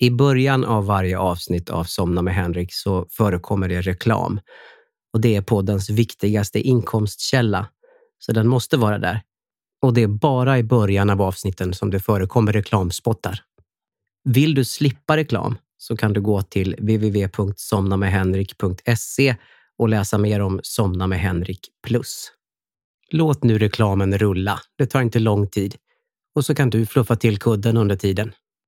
I början av varje avsnitt av Somna med Henrik så förekommer det reklam. Och det är poddens viktigaste inkomstkälla. Så den måste vara där. Och det är bara i början av avsnitten som det förekommer reklamspottar. Vill du slippa reklam så kan du gå till www.somnamedhenrik.se och läsa mer om Somna med Henrik Plus. Låt nu reklamen rulla. Det tar inte lång tid. Och så kan du fluffa till kudden under tiden.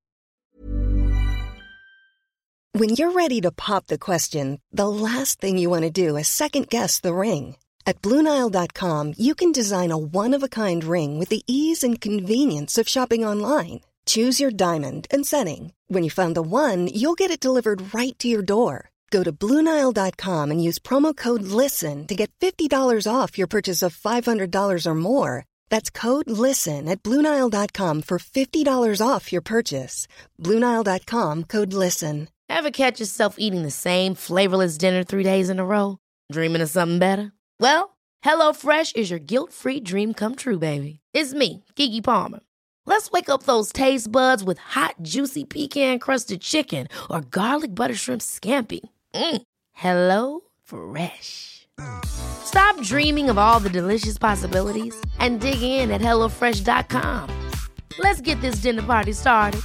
When you're ready to pop the question, the last thing you want to do is second-guess the ring. At BlueNile.com, you can design a one-of-a-kind ring with the ease and convenience of shopping online. Choose your diamond and setting. When you find the one, you'll get it delivered right to your door. Go to BlueNile.com and use promo code LISTEN to get $50 off your purchase of $500 or more. That's code LISTEN at BlueNile.com for $50 off your purchase. BlueNile.com, code LISTEN. Ever catch yourself eating the same flavorless dinner 3 days in a row? Dreaming of something better? Well, HelloFresh is your guilt-free dream come true, baby. It's me, Keke Palmer. Let's wake up those taste buds with hot, juicy pecan-crusted chicken or garlic butter shrimp scampi. Hello Fresh. Stop dreaming of all the delicious possibilities and dig in at HelloFresh.com. Let's get this dinner party started.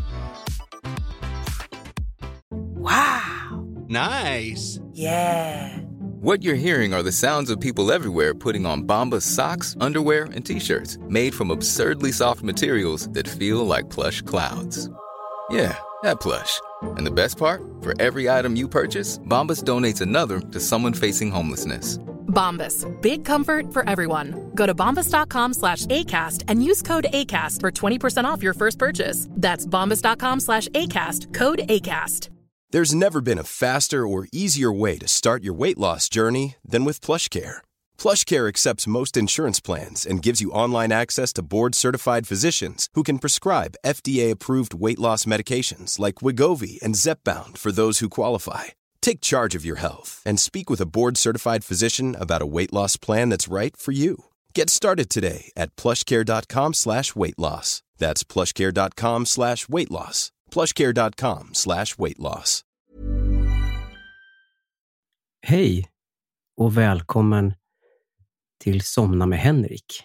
Wow. Nice. Yeah. What you're hearing are the sounds of people everywhere putting on Bombas socks, underwear, and T-shirts made from absurdly soft materials that feel like plush clouds. Yeah, that plush. And the best part? For every item you purchase, Bombas donates another to someone facing homelessness. Bombas, big comfort for everyone. Go to bombas.com/ACAST and use code ACAST for 20% off your first purchase. That's bombas.com/ACAST, code ACAST. There's never been a faster or easier way to start your weight loss journey than with PlushCare. PlushCare accepts most insurance plans and gives you online access to board-certified physicians who can prescribe FDA-approved weight loss medications like Wegovy and Zepbound for those who qualify. Take charge of your health and speak with a board-certified physician about a weight loss plan that's right for you. Get started today at plushcare.com/weightloss. That's plushcare.com/weightloss. plushcare.com/weightloss. Hej och välkommen till Somna med Henrik.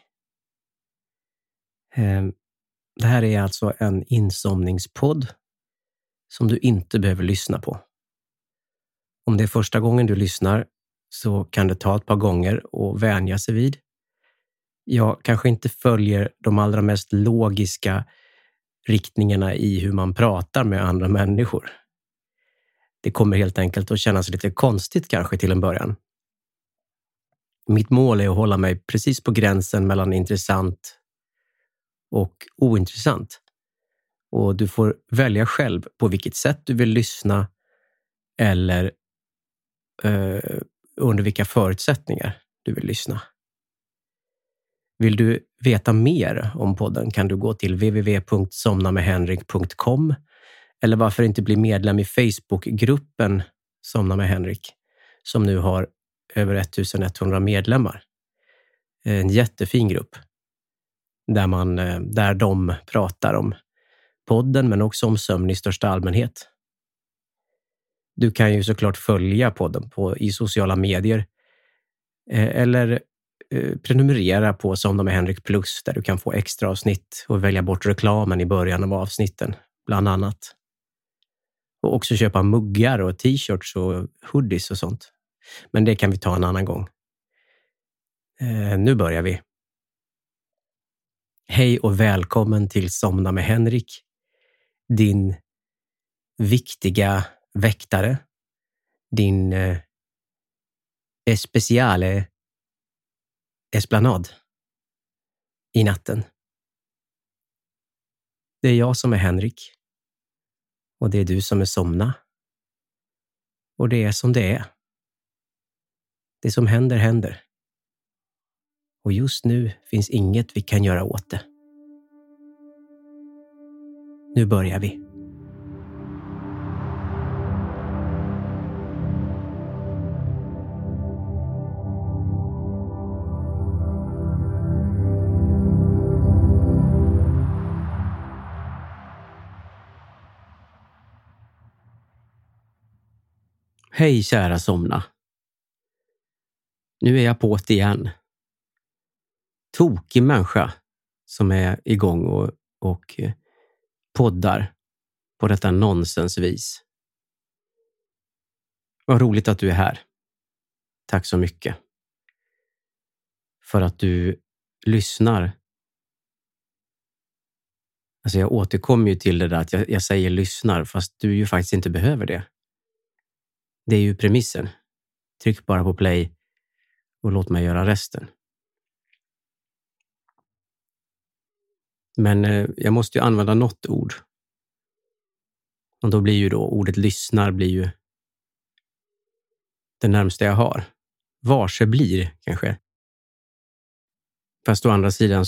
Det här är alltså en insomningspodd som du inte behöver lyssna på. Om det är första gången du lyssnar så kan det ta ett par gånger och vänja sig vid. Jag kanske inte följer de allra mest logiska riktningarna i hur man pratar med andra människor. Det kommer helt enkelt att kännas lite konstigt kanske till en början. Mitt mål är att hålla mig precis på gränsen mellan intressant och ointressant. Och du får välja själv på vilket sätt du vill lyssna eller under vilka förutsättningar du vill lyssna. Vill du veta mer om podden kan du gå till www.somnamedhenrik.com eller varför inte bli medlem i Facebookgruppen Somna med Henrik som nu har över 1100 medlemmar. En jättefin grupp där de pratar om podden men också om sömn i största allmänhet. Du kan ju såklart följa podden i sociala medier eller prenumerera på Somna med Henrik Plus där du kan få extra avsnitt och välja bort reklamen i början av avsnitten, bland annat. Och också köpa muggar och t-shirts och hoodies och sånt. Men det kan vi ta en annan gång. Nu börjar vi. Hej och välkommen till Somna med Henrik. Din viktiga väktare. Din speciale esplanad i natten. Det är jag som är Henrik. Och det är du som är Somna. Och det är som det är. Det som händer, händer. Och just nu finns inget vi kan göra åt det. Nu börjar vi. Hej kära somna. Nu är jag på det igen. Tokig människa som är igång och poddar på detta nonsensvis. Vad roligt att du är här. Tack så mycket. För att du lyssnar. Alltså jag återkommer ju till det där att jag säger lyssnar fast du ju faktiskt inte behöver det. Det är ju premissen. Tryck bara på play och låt mig göra resten. Men jag måste ju använda något ord. Och då blir ju ordet lyssnar blir ju det närmaste jag har. Varse blir kanske. Fast å andra sidan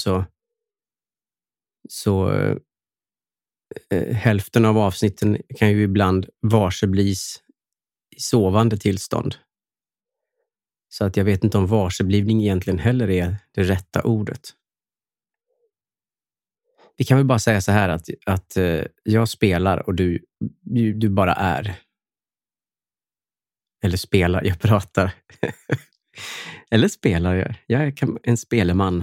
så hälften av avsnitten kan ju ibland varse blis i sovande tillstånd. Så att jag vet inte om varseblivning egentligen heller är det rätta ordet. Vi kan väl bara säga så här att jag spelar och du bara är. Eller spelar, jag pratar. Eller spelar jag. Jag är en speleman.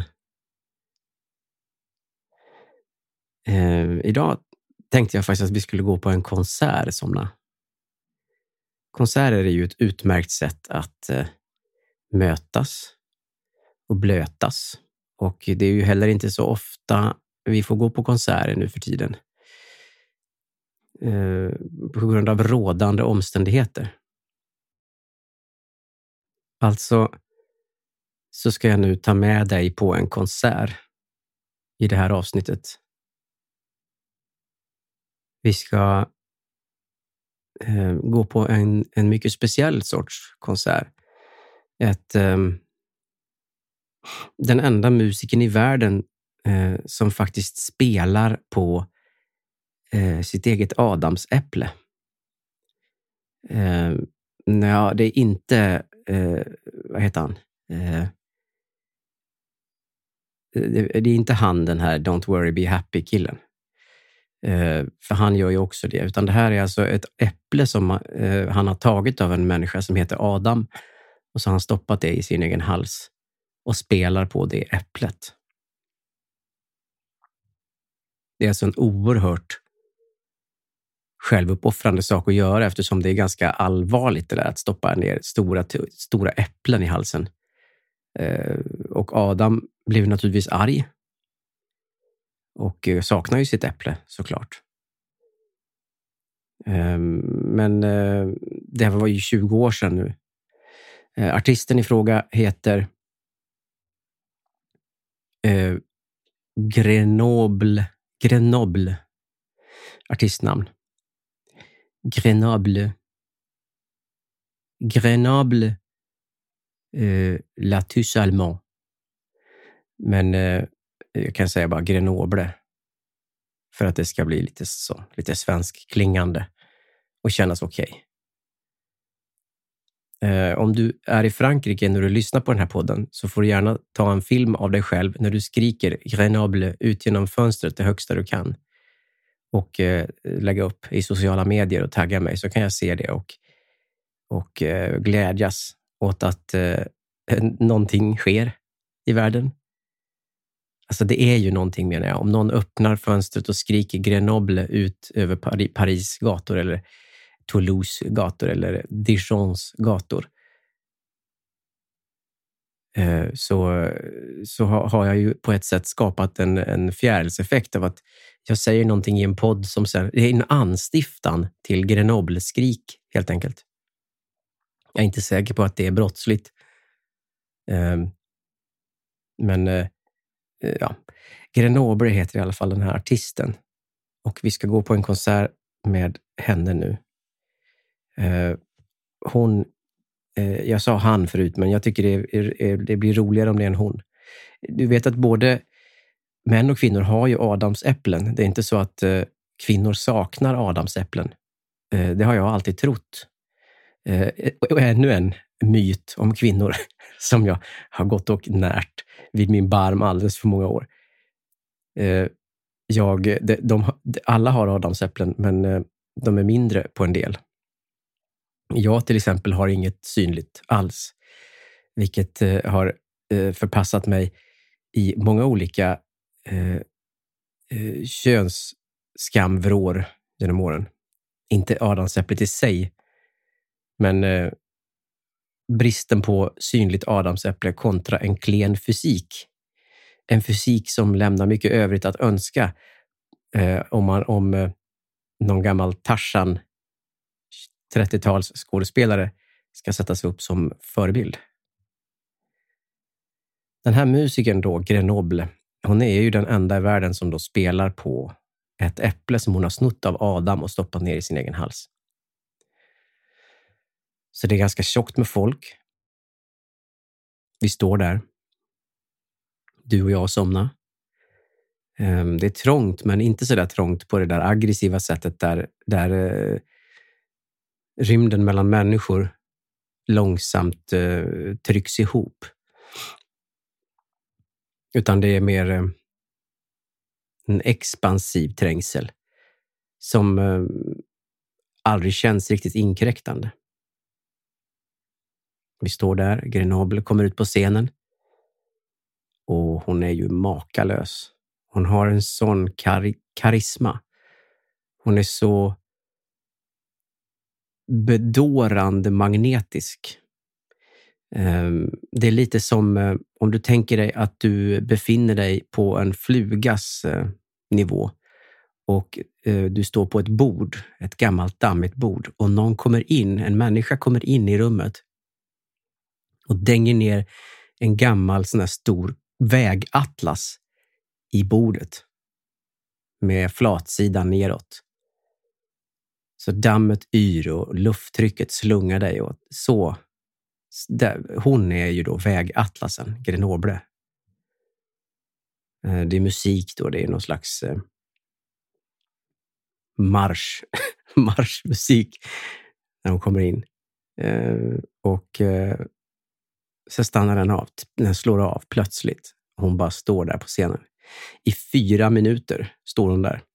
Idag tänkte jag faktiskt att vi skulle gå på en konsert, somna. Konserter är ju ett utmärkt sätt att mötas och blötas. Och det är ju heller inte så ofta vi får gå på konserter nu för tiden. På grund av rådande omständigheter. Alltså så ska jag nu ta med dig på en konsert i det här avsnittet. Vi ska gå på en mycket speciell sorts konsert. Den enda musiken i världen som faktiskt spelar på sitt eget adamsäpple. Det är inte vad heter han? Det är inte han den här Don't worry be happy killen. För han gör ju också det. Utan det här är alltså ett äpple som han har tagit av en människa som heter Adam. Och så har han stoppat det i sin egen hals. Och spelar på det äpplet. Det är alltså en oerhört självuppoffrande sak att göra. Eftersom det är ganska allvarligt det där att stoppa ner stora äpplen i halsen. Och Adam blev naturligtvis arg. Och saknar ju sitt äpple såklart. Men det var ju 20 år sedan nu. Artisten i fråga heter Grenoble. Artistnamn. Grenoble Latus Allemand. Men jag kan säga bara Grenoble. För att det ska bli lite svensk klingande och kännas okej. Om du är i Frankrike när du lyssnar på den här podden så får du gärna ta en film av dig själv när du skriker Grenoble ut genom fönstret det högsta du kan. Och lägga upp i sociala medier och tagga mig så kan jag se det och glädjas åt att någonting sker i världen. Alltså det är ju någonting menar jag. Om någon öppnar fönstret och skriker Grenoble ut över Paris gator eller Toulouse gator eller Dijons gator. Så har jag ju på ett sätt skapat en fjärilseffekt av att jag säger någonting i en podd som sen, det är en anstiftan till Grenoble-skrik helt enkelt. Jag är inte säker på att det är brottsligt. Men ja, Grenoble heter i alla fall den här artisten. Och vi ska gå på en konsert med henne nu. Jag sa han förut, men jag tycker det blir roligare om det är en hon. Du vet att både män och kvinnor har ju adamsäpplen. Det är inte så att kvinnor saknar adamsäpplen. Det har jag alltid trott. Och ännu en myt om kvinnor som jag har gått och närt vid min barm alldeles för många år. Alla har adamsäpplen, men de är mindre på en del. Jag till exempel har inget synligt alls, vilket har förpassat mig i många olika könsskamvrår genom åren. Inte adamsäpplet i sig, men bristen på synligt adamsäpple kontra en klen fysik. En fysik som lämnar mycket övrigt att önska om någon gammal Tarzan 30-tals skådespelare ska sättas upp som förebild. Den här musikern då, Grenoble, hon är ju den enda i världen som då spelar på ett äpple som hon har snott av Adam och stoppat ner i sin egen hals. Så det är ganska tjockt med folk. Vi står där. Du och jag somnar. Det är trångt, men inte så där trångt på det där aggressiva sättet där rymden mellan människor långsamt trycks ihop. Utan det är mer en expansiv trängsel som aldrig känns riktigt inkräktande. Vi står där, Grenoble kommer ut på scenen och hon är ju makalös. Hon har en sån karisma. Hon är så bedårande magnetisk. Det är lite som om du tänker dig att du befinner dig på en flugas nivå och du står på ett bord, ett gammalt dammigt bord, och en människa kommer in i rummet och dänger ner en gammal sån här stor vägatlas i bordet med flatsidan neråt. Så dammet yr och lufttrycket slungar dig och så. Hon är ju då vägatlasen, Grenoble. Det är musik då, det är någon slags marschmusik när hon kommer in. Och så stannar den av, den slår av plötsligt. Hon bara står där på scenen. I 4 minuter står hon där.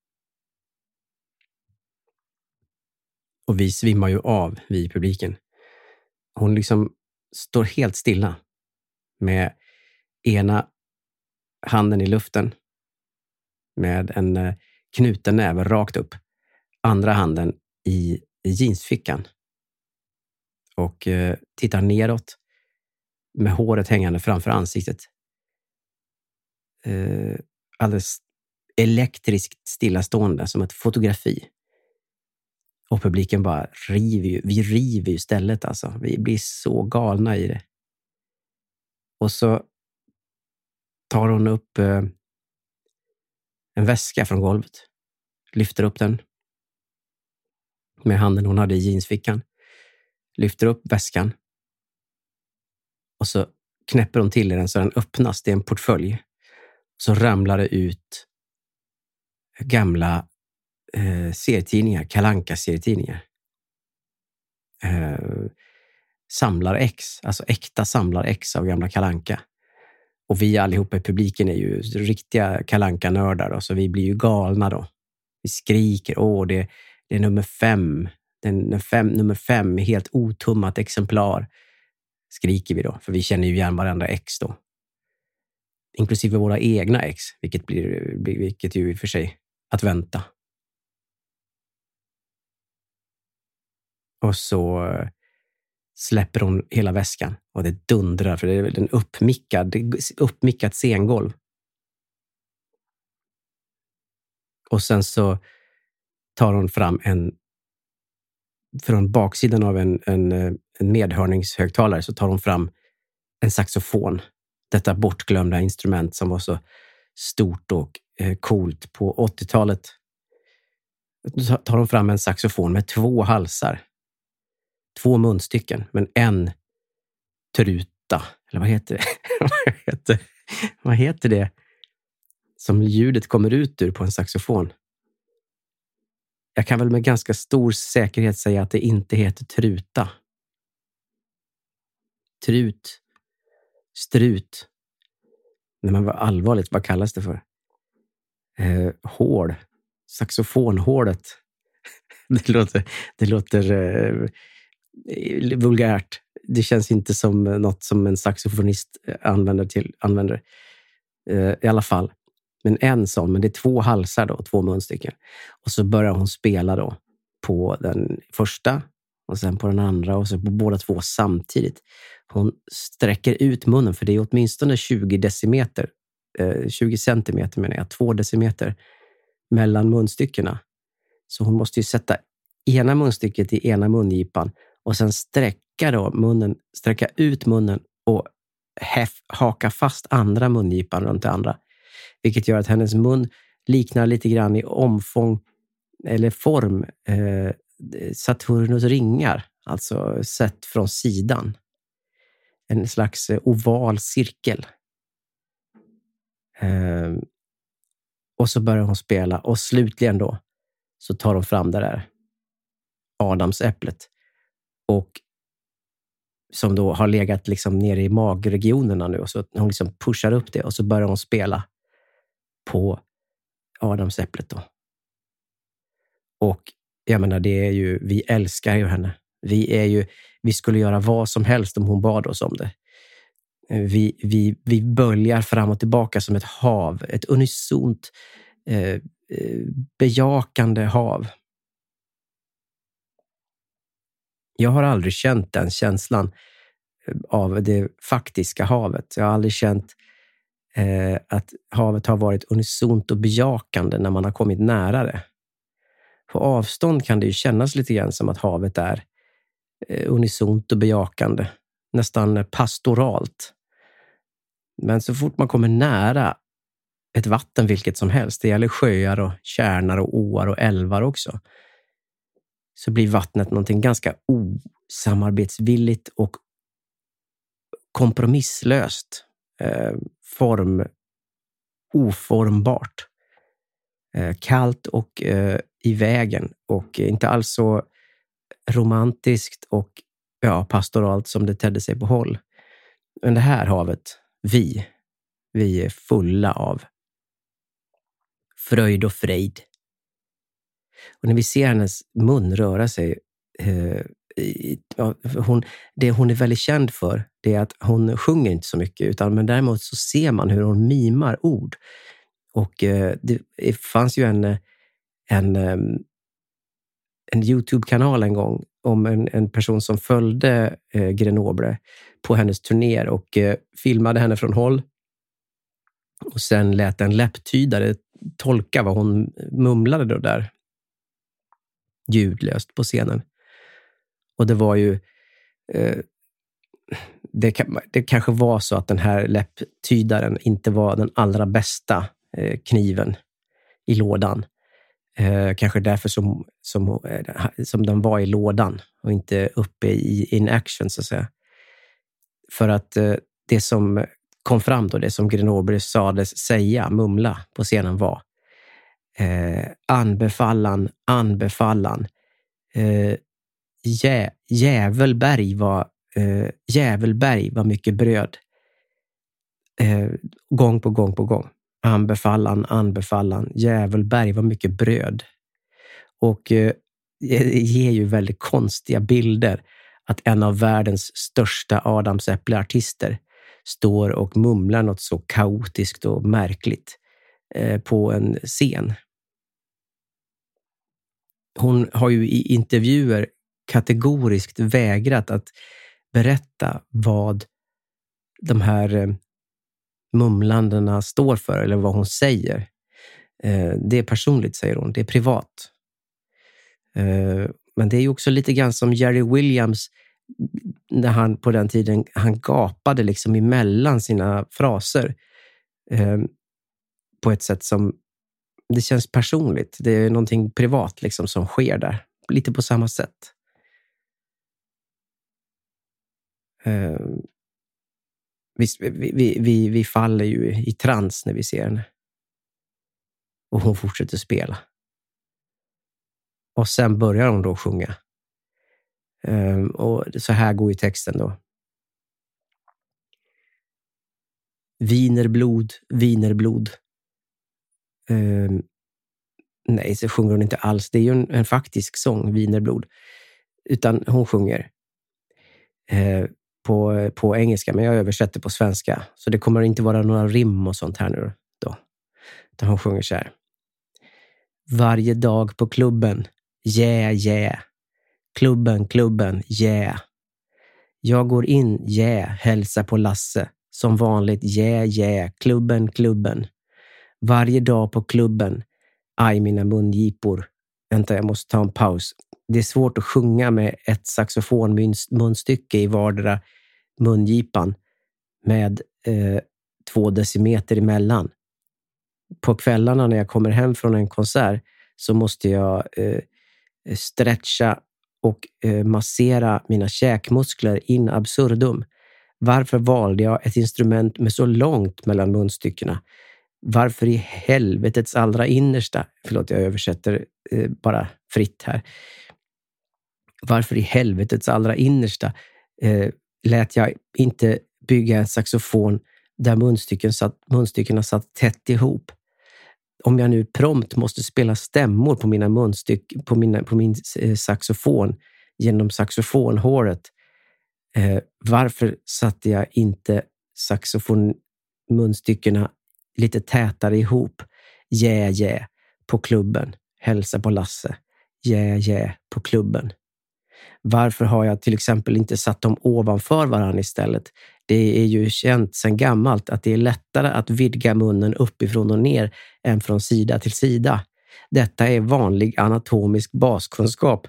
Och vi svimmar ju av, vi i publiken. Hon liksom står helt stilla med ena handen i luften med en knuten näve rakt upp. Andra handen i jeansfickan. Och tittar neråt med håret hängande framför ansiktet. Alldeles elektriskt stillastående som ett fotografi. Och publiken bara river ju stället alltså. Vi blir så galna i det. Och så tar hon upp en väska från golvet. Lyfter upp den. Med handen hon hade i jeansfickan. Lyfter upp väskan. Och så knäpper hon till den så den öppnas. Det är en portfölj. Så ramlar det ut gamla serietidningar, Kalle Anka-serietidningar. Samlar-ex, alltså äkta samlar-ex av gamla Kalle Anka. Och vi allihopa i publiken är ju riktiga Kalle Anka-nördar då, så vi blir ju galna då. Vi skriker, det är nummer 5. Nummer 5 är helt otummat exemplar. Skriker vi då, för vi känner ju igen varandra ex då. Inklusive våra egna ex, vilket ju i och för sig att vänta. Och så släpper hon hela väskan och det dundrar, för det är väl en uppmickat scengolv. Och sen så tar hon fram från baksidan av en medhörningshögtalare så tar hon fram en saxofon. Detta bortglömda instrument som var så stort och coolt på 80-talet. Då tar hon fram en saxofon med 2 halsar. 2 munstycken, men en truta. Eller vad heter det? Vad heter det? Som ljudet kommer ut ur på en saxofon. Jag kan väl med ganska stor säkerhet säga att det inte heter truta. Strut. Nej, men vad allvarligt, vad kallas det för? Hål. Saxofonhålet. Det låter vulgärt. Det känns inte som något som en saxofonist använder. I alla fall. Men en sån, men det är 2 halsar då, 2 munstycken. Och så börjar hon spela då på den första och sen på den andra och så på båda 2 samtidigt. Hon sträcker ut munnen, för det är åtminstone 20 decimeter, 20 centimeter menar jag, 2 decimeter mellan munstyckena. Så hon måste ju sätta ena munstycket i ena mungipan och sen sträcka ut munnen och haka fast andra mungipan runt det andra. Vilket gör att hennes mun liknar lite grann i omfång eller form Saturnus ringar, alltså sett från sidan. En slags oval cirkel. Och så börjar hon spela och slutligen då så tar hon fram det där adamsäpplet och som då har legat liksom nere i magregionerna nu och så hon liksom pushar upp det och så börjar hon spela på adamsäpplet då. Och jag menar, det är ju, vi älskar ju henne. Vi skulle göra vad som helst om hon bad oss om det. Vi böljar fram och tillbaka som ett hav, ett unisont bejakande hav. Jag har aldrig känt den känslan av det faktiska havet. Jag har aldrig känt att havet har varit unisont och bejakande när man har kommit nära det. På avstånd kan det ju kännas lite grann som att havet är unisont och bejakande. Nästan pastoralt. Men så fort man kommer nära ett vatten vilket som helst, det gäller sjöar och tjärnar och åar och älvar också, så blir vattnet någonting ganska osamarbetsvilligt och kompromisslöst. Oformbart. Kallt och i vägen och inte alls så romantiskt och pastoralt som det tedde sig på håll. Men det här havet, vi är fulla av fröjd och frejd. Och när vi ser hennes mun röra sig, det hon är väldigt känd för, det är att hon sjunger inte så mycket, men däremot så ser man hur hon mimar ord. Och det fanns ju en YouTube-kanal en gång om en person som följde Grenoble på hennes turnéer och filmade henne från håll. Och sen lät en läpptydare tolka vad hon mumlade då där ljudlöst på scenen. Och det var ju det kanske var så att den här läpptydaren inte var den allra bästa kniven i lådan. Kanske därför som den var i lådan och inte uppe in action så att säga. För att det som kom fram då, det som Grenoble sades mumla på scenen var anbefallan. Jävelberg var mycket bröd. Gång på gång. Anbefallan. Jävelberg var mycket bröd. Och det ger ju väldigt konstiga bilder att en av världens största adamsäppleartister står och mumlar något så kaotiskt och märkligt på en scen. Hon har ju i intervjuer kategoriskt vägrat att berätta vad de här mumlandena står för eller vad hon säger. Det är personligt, säger hon. Det är privat. Men det är ju också lite grann som Jerry Williams när han på den tiden han gapade liksom emellan sina fraser på ett sätt som det känns personligt. Det är någonting privat liksom som sker där. Lite på samma sätt. Vi faller ju i trans när vi ser henne. Och hon fortsätter spela. Och sen börjar hon då sjunga. Och så här går ju texten då. Wienerblod. Nej, så sjunger hon inte alls. Det är ju en faktisk sång, Wienerblod. Utan hon sjunger på engelska, men jag översätter på svenska. Så det kommer inte vara några rim och sånt här nu då. Där hon sjunger så här. Varje dag på klubben, yeah, yeah. Klubben, klubben, yeah. Jag går in, yeah, hälsa på Lasse. Som vanligt, yeah, yeah. Klubben, klubben. Varje dag på klubben. Aj, mina mungipor. Vänta, jag måste ta en paus. Det är svårt att sjunga med ett saxofonmunstycke i vardera mungipan med 2 decimeter emellan. På kvällarna när jag kommer hem från en konsert så måste jag stretcha och massera mina käkmuskler in absurdum. Varför valde jag ett instrument med så långt mellan munstyckena? Varför i helvetets allra innersta, förlåt jag översätter bara fritt här. Varför i helvetets allra innersta lät jag inte bygga en saxofon där munstyckena satt tätt ihop? Om jag nu prompt måste spela stämmor på min saxofon genom saxofonhåret, varför satte jag inte saxofonmunstyckena lite tätare ihop? Yeah, yeah, på klubben. Hälsa på Lasse. Yeah, yeah, på klubben. Varför har jag till exempel inte satt dem ovanför varann istället? Det är ju känt sedan gammalt att det är lättare att vidga munnen uppifrån och ner än från sida till sida. Detta är vanlig anatomisk baskunskap.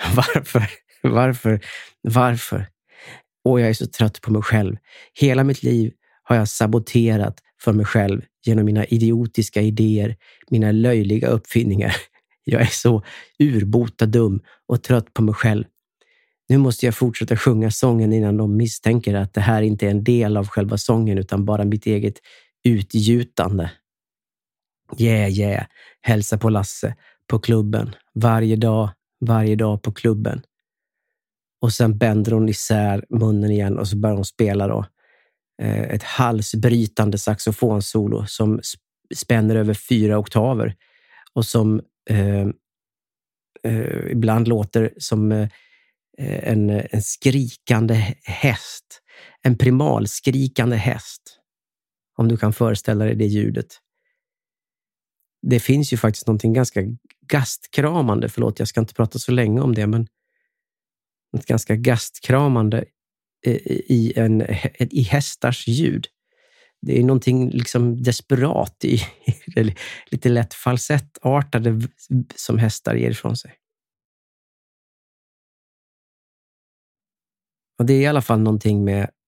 Varför? Och jag är så trött på mig själv. Hela mitt liv har jag saboterat för mig själv genom mina idiotiska idéer, mina löjliga uppfinningar. Jag är så urbota dum och trött på mig själv. Nu måste jag fortsätta sjunga sången innan de misstänker att det här inte är en del av själva sången utan bara mitt eget utgjutande. Yeah, yeah. Hälsa på Lasse på klubben. Varje dag på klubben. Och sen bänder hon isär munnen igen och så börjar hon spela då ett halsbrytande saxofonsolo som spänner över 4 oktaver och som ibland låter som en skrikande häst. En primalskrikande häst. Om du kan föreställa dig det ljudet. Det finns ju faktiskt någonting ganska gastkramande. Förlåt, jag ska inte prata så länge om det, men något ganska gastkramande i hästars ljud. Det är någonting liksom desperat i lite lätt falsettartade som hästar ger ifrån sig. Och det är i alla fall någonting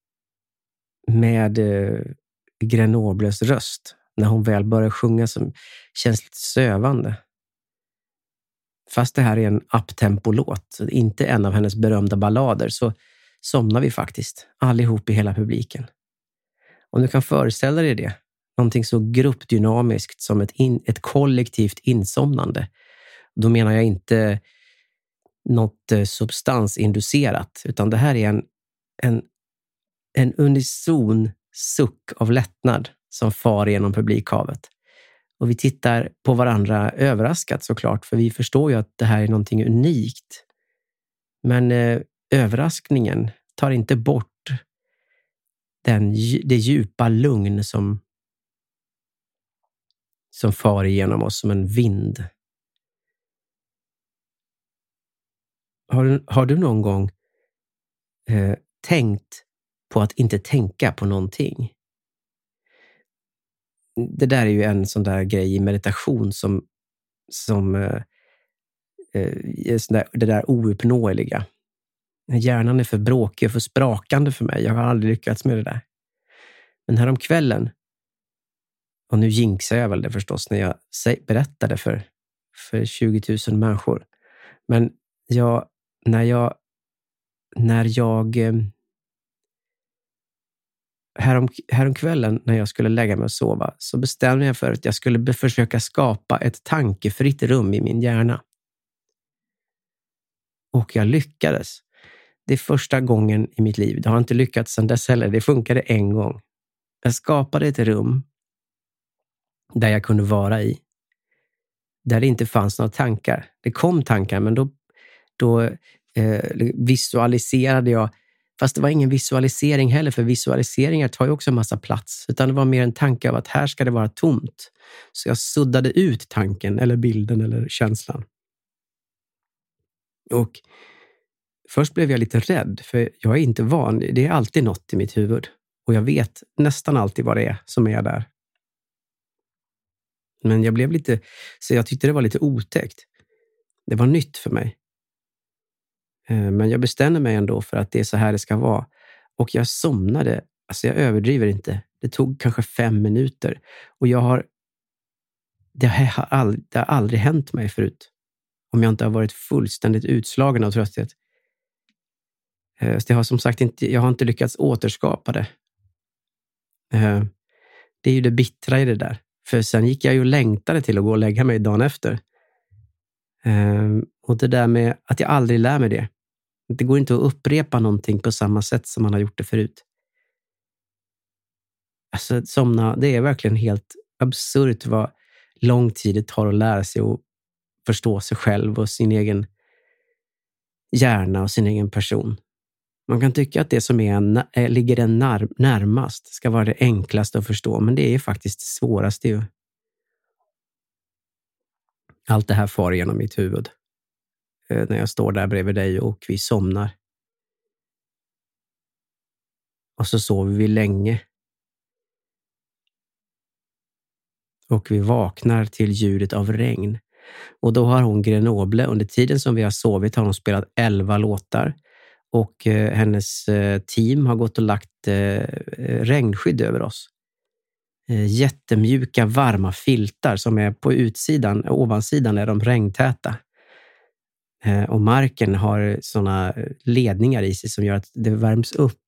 med Grenobles röst när hon väl börjar sjunga som känns lite sövande. Fast det här är en uptempo-låt, inte en av hennes berömda ballader, så somnar vi faktiskt allihop i hela publiken. Om du kan föreställa dig det, någonting så gruppdynamiskt som ett kollektivt insomnande, då menar jag inte något substansinducerat, utan det här är en unison suck av lättnad som far genom publikhavet. Och vi tittar på varandra överraskat såklart, för vi förstår ju att det här är någonting unikt. Men överraskningen tar inte bort det djupa lugn som far igenom oss som en vind. Har du någon gång tänkt på att inte tänka på någonting? Det där är ju en sån där grej i meditation som det där ouppnåeliga. Hjärnan är för bråkig och för sprakande för mig. Jag har aldrig lyckats med det där. Men häromkvällen, och nu jinxar jag väl det förstås när jag berättade för 20 000 människor. Men häromkvällen när jag skulle lägga mig och sova så bestämde jag för att jag skulle försöka skapa ett tankefritt rum i min hjärna. Och jag lyckades. Det är första gången i mitt liv. Det har inte lyckats sedan dess heller. Det funkade en gång. Jag skapade ett rum där jag kunde vara i. Där det inte fanns några tankar. Det kom tankar, men då visualiserade jag Fast det var ingen visualisering heller, för visualiseringar tar ju också en massa plats. Utan det var mer en tanke av att här ska det vara tomt. Så jag suddade ut tanken eller bilden eller känslan. Och först blev jag lite rädd, för jag är inte van. Det är alltid något i mitt huvud. Och jag vet nästan alltid vad det är som är där. Men jag tyckte det var lite otäckt. Det var nytt för mig. Men jag bestämde mig ändå för att det är så här det ska vara. Och jag somnade, alltså jag överdriver inte. Det tog kanske 5 minuter. Och det har aldrig hänt mig förut. Om jag inte har varit fullständigt utslagen av trötthet. Jag har som sagt jag har inte lyckats återskapa det. Det är ju det bittra i det där. För sen gick jag ju och längtade till att gå och lägga mig dagen efter. Och det där med att jag aldrig lär mig det. Det går inte att upprepa någonting på samma sätt som man har gjort det förut. Alltså somna, det är verkligen helt absurt vad lång tid det tar att lära sig och förstå sig själv och sin egen hjärna och sin egen person. Man kan tycka att det som ligger en närmast ska vara det enklaste att förstå, men det är faktiskt det svåraste ju. Allt det här far genom mitt huvud. När jag står där bredvid dig och vi somnar. Och så sover vi länge. Och vi vaknar till ljudet av regn. Och då har hon Grenoble. Under tiden som vi har sovit har hon spelat 11 låtar. Och hennes team har gått och lagt regnskydd över oss. Jättemjuka, varma filtar som är på utsidan. Ovansidan är de regntäta. Och marken har såna ledningar i sig som gör att det värms upp.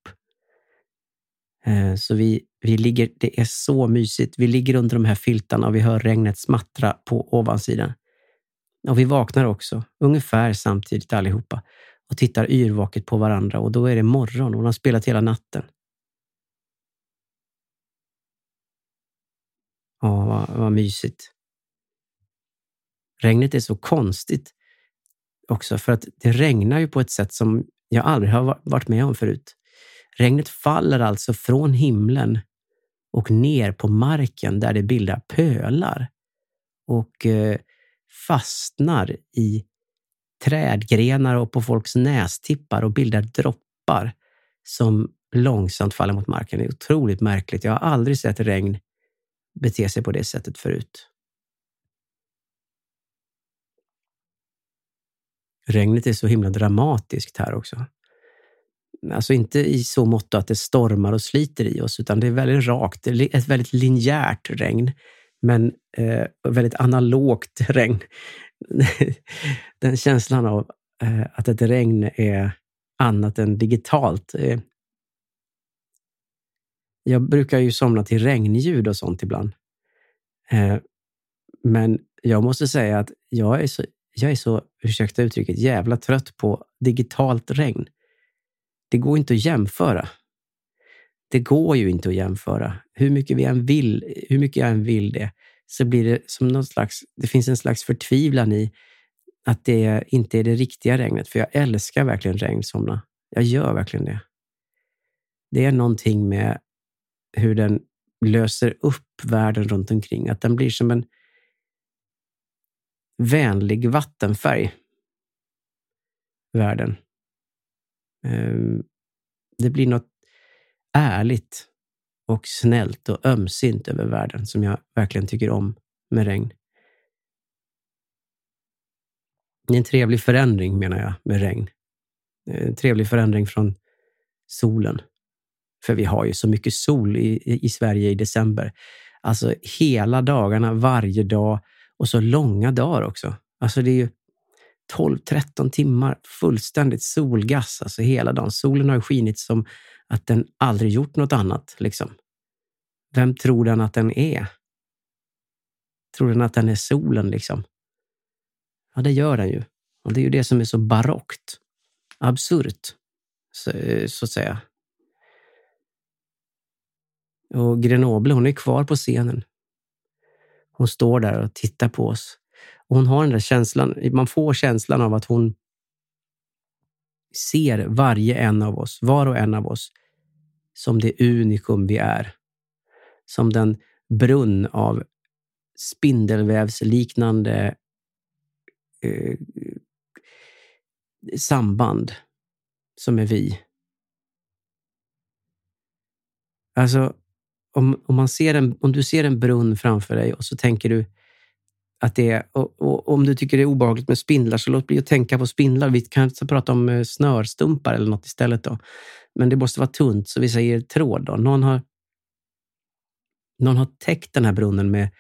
Så vi ligger, det är så mysigt. Vi ligger under de här filtarna och vi hör regnet smattra på ovansidan. Och vi vaknar också, ungefär samtidigt allihopa. Och tittar yrvaket på varandra och då är det morgon och hon har spelat hela natten. Ja, vad mysigt. Regnet är så konstigt också för att det regnar ju på ett sätt som jag aldrig har varit med om förut. Regnet faller alltså från himlen och ner på marken där det bildar pölar och fastnar i trädgrenar och på folks nästippar och bildar droppar som långsamt faller mot marken. Det är otroligt märkligt. Jag har aldrig sett regn bete sig på det sättet förut. Regnet är så himla dramatiskt här också. Alltså inte i så mått att det stormar och sliter i oss, utan det är väldigt rakt. Det är ett väldigt linjärt regn, men väldigt analogt regn. Den känslan av att ett regn är annat än digitalt. Jag brukar ju somna till regnljud och sånt ibland. Men jag måste säga att jag är så, ursäkta uttrycket, jävla trött på digitalt regn. Det går inte att jämföra. Det går ju inte att jämföra. Hur mycket jag än vill det, så blir det som det finns en slags förtvivlan i att det inte är det riktiga regnet. För jag älskar verkligen regnsomna. Jag gör verkligen det. Det är någonting med hur den löser upp världen runt omkring. Att den blir som en vänlig vattenfärg. Världen. Det blir något ärligt och snällt och ömsint över världen som jag verkligen tycker om med regn. Det är en trevlig förändring, menar jag, med regn. En trevlig förändring från solen. För vi har ju så mycket sol i Sverige i december. Alltså hela dagarna, varje dag, och så långa dagar också. Alltså det är ju 12-13 timmar fullständigt solgas, alltså hela dagen. Solen har ju skinit som att den aldrig gjort något annat, liksom. Vem tror den att den är? Tror den att den är solen, liksom? Ja, det gör den ju. Och det är ju det som är så barockt. Absurt, så att säga. Och Grenoble, hon är kvar på scenen. Hon står där och tittar på oss. Och hon har den där känslan, man får känslan av att hon ser varje en av oss, var och en av oss, som det unikum vi är. Som den brunn av spindelvävsliknande samband som är vi. Alltså, om du ser en brunn framför dig och så tänker du att det är, och om du tycker det är obehagligt med spindlar, så låt bli att tänka på spindlar. Vi kan prata om snörstumpar eller något istället då. Men det måste vara tunt, så vi säger tråd då. Någon har täckt den här brunnen med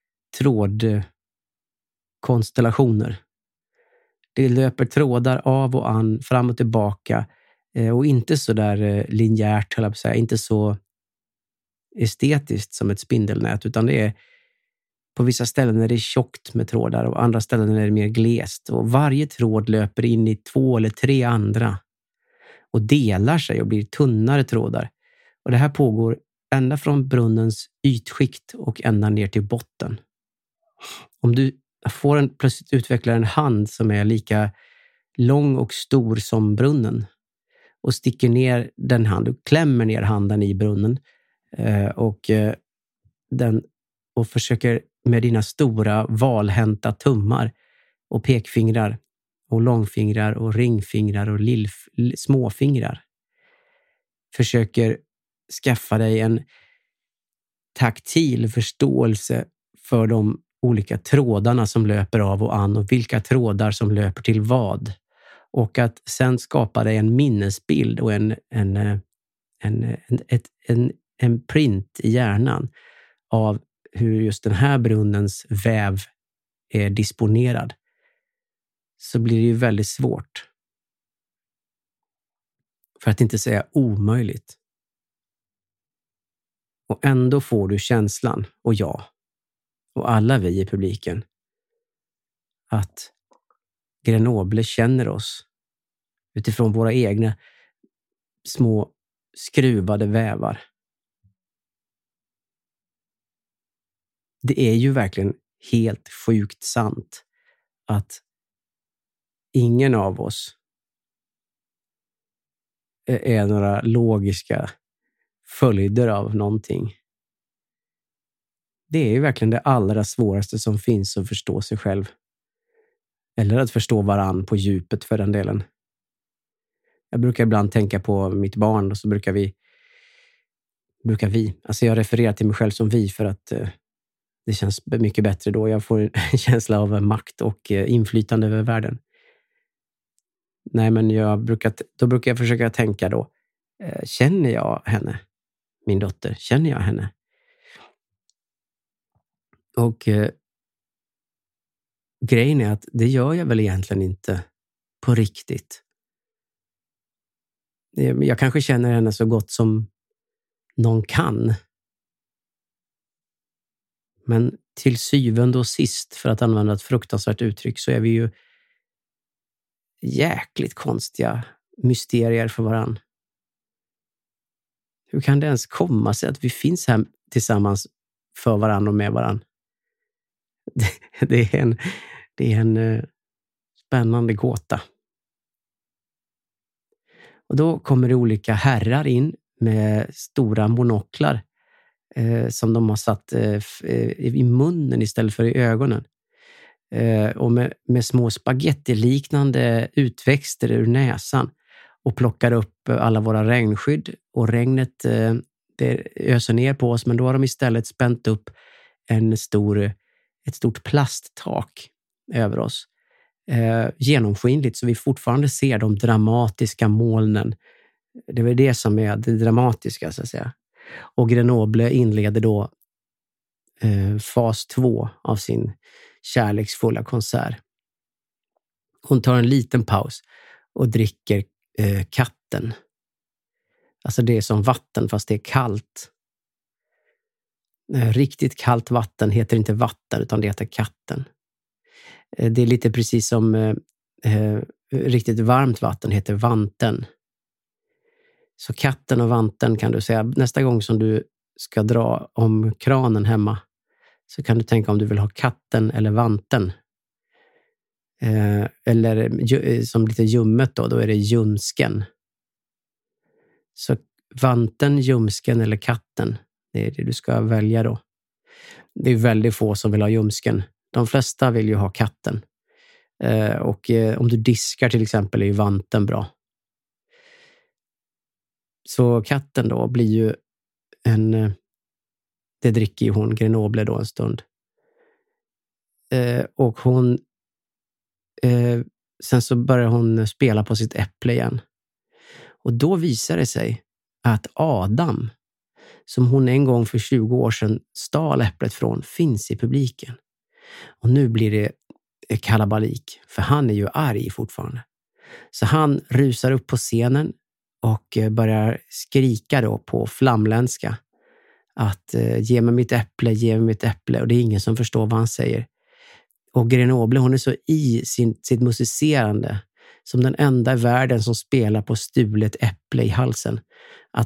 trådkonstellationer. Det löper trådar av och an, fram och tillbaka, och inte så där linjärt, höll jag på att säga, inte så estetiskt som ett spindelnät, utan det är på vissa ställen är det tjockt med trådar och andra ställen är det mer glest, och varje tråd löper in i 2 eller 3 andra och delar sig och blir tunnare trådar. Och det här pågår ända från brunnens ytskikt och ända ner till botten. Om du plötsligt utvecklar en hand som är lika lång och stor som brunnen och sticker ner den handen, du klämmer ner handen i brunnen och försöker med dina stora valhänta tummar och pekfingrar och långfingrar och ringfingrar och småfingrar försöker skaffa dig en taktil förståelse för de olika trådarna som löper av och an och vilka trådar som löper till vad. Och att sen skapa dig en minnesbild och en print i hjärnan av hur just den här brunnens väv är disponerad, så blir det ju väldigt svårt. För att inte säga omöjligt. Och ändå får du känslan, och jag, och alla vi i publiken, att Grenoble känner oss utifrån våra egna små skruvade vävar. Det är ju verkligen helt sjukt sant att ingen av oss är några logiska följder av någonting. Det är ju verkligen det allra svåraste som finns, att förstå sig själv. Eller att förstå varann på djupet, för den delen. Jag brukar ibland tänka på mitt barn, och så brukar vi. Alltså jag refererar till mig själv som vi för att det känns mycket bättre då. Jag får en känsla av makt och inflytande över världen. Nej, men då brukar jag försöka tänka då. Känner jag henne? Min dotter, känner jag henne? Och grejen är att det gör jag väl egentligen inte på riktigt. Jag kanske känner henne så gott som någon kan. Men till syvende och sist, för att använda ett fruktansvärt uttryck, så är vi ju jäkligt konstiga mysterier för varann. Hur kan det ens komma sig att vi finns här tillsammans för varann och med varann? Det är en spännande gåta. Och då kommer det olika herrar in med stora monoklar som de har satt i munnen istället för i ögonen. Och med små spagettiliknande utväxter ur näsan, och plockar upp alla våra regnskydd, och regnet det öser ner på oss, men då har de istället spänt upp ett stort plasttak över oss. Genomskinligt, så vi fortfarande ser de dramatiska molnen. Det är väl det som är det dramatiska, så att säga. Och Grenoble inleder då fas 2 av sin kärleksfulla konsert. Hon tar en liten paus och dricker katten. Alltså det är som vatten, fast det är kallt. Riktigt kallt vatten heter inte vatten, utan det heter katten. Det är lite precis som riktigt varmt vatten heter vanten. Så katten och vanten kan du säga. Nästa gång som du ska dra om kranen hemma, så kan du tänka om du vill ha katten eller vanten. Eller som lite ljummet då är det ljumsken. Så vanten, ljumsken eller katten, det är det du ska välja då. Det är väldigt få som vill ha ljumsken. De flesta vill ju ha katten. Och om du diskar till exempel är ju vanten bra. Så katten då blir ju det dricker ju hon Grenoble då en stund. Och hon sen så börjar hon spela på sitt äpple igen. Och då visar det sig att Adam, som hon en gång för 20 år sedan stal äpplet från, finns i publiken. Och nu blir det kalabalik, för han är ju arg fortfarande. Så han rusar upp på scenen och börjar skrika då på flamländska att ge mig mitt äpple, ge mig mitt äpple. Och det är ingen som förstår vad han säger. Och Grenoble, hon är så i sitt musicerande som den enda i världen som spelar på stulet äpple i halsen. Att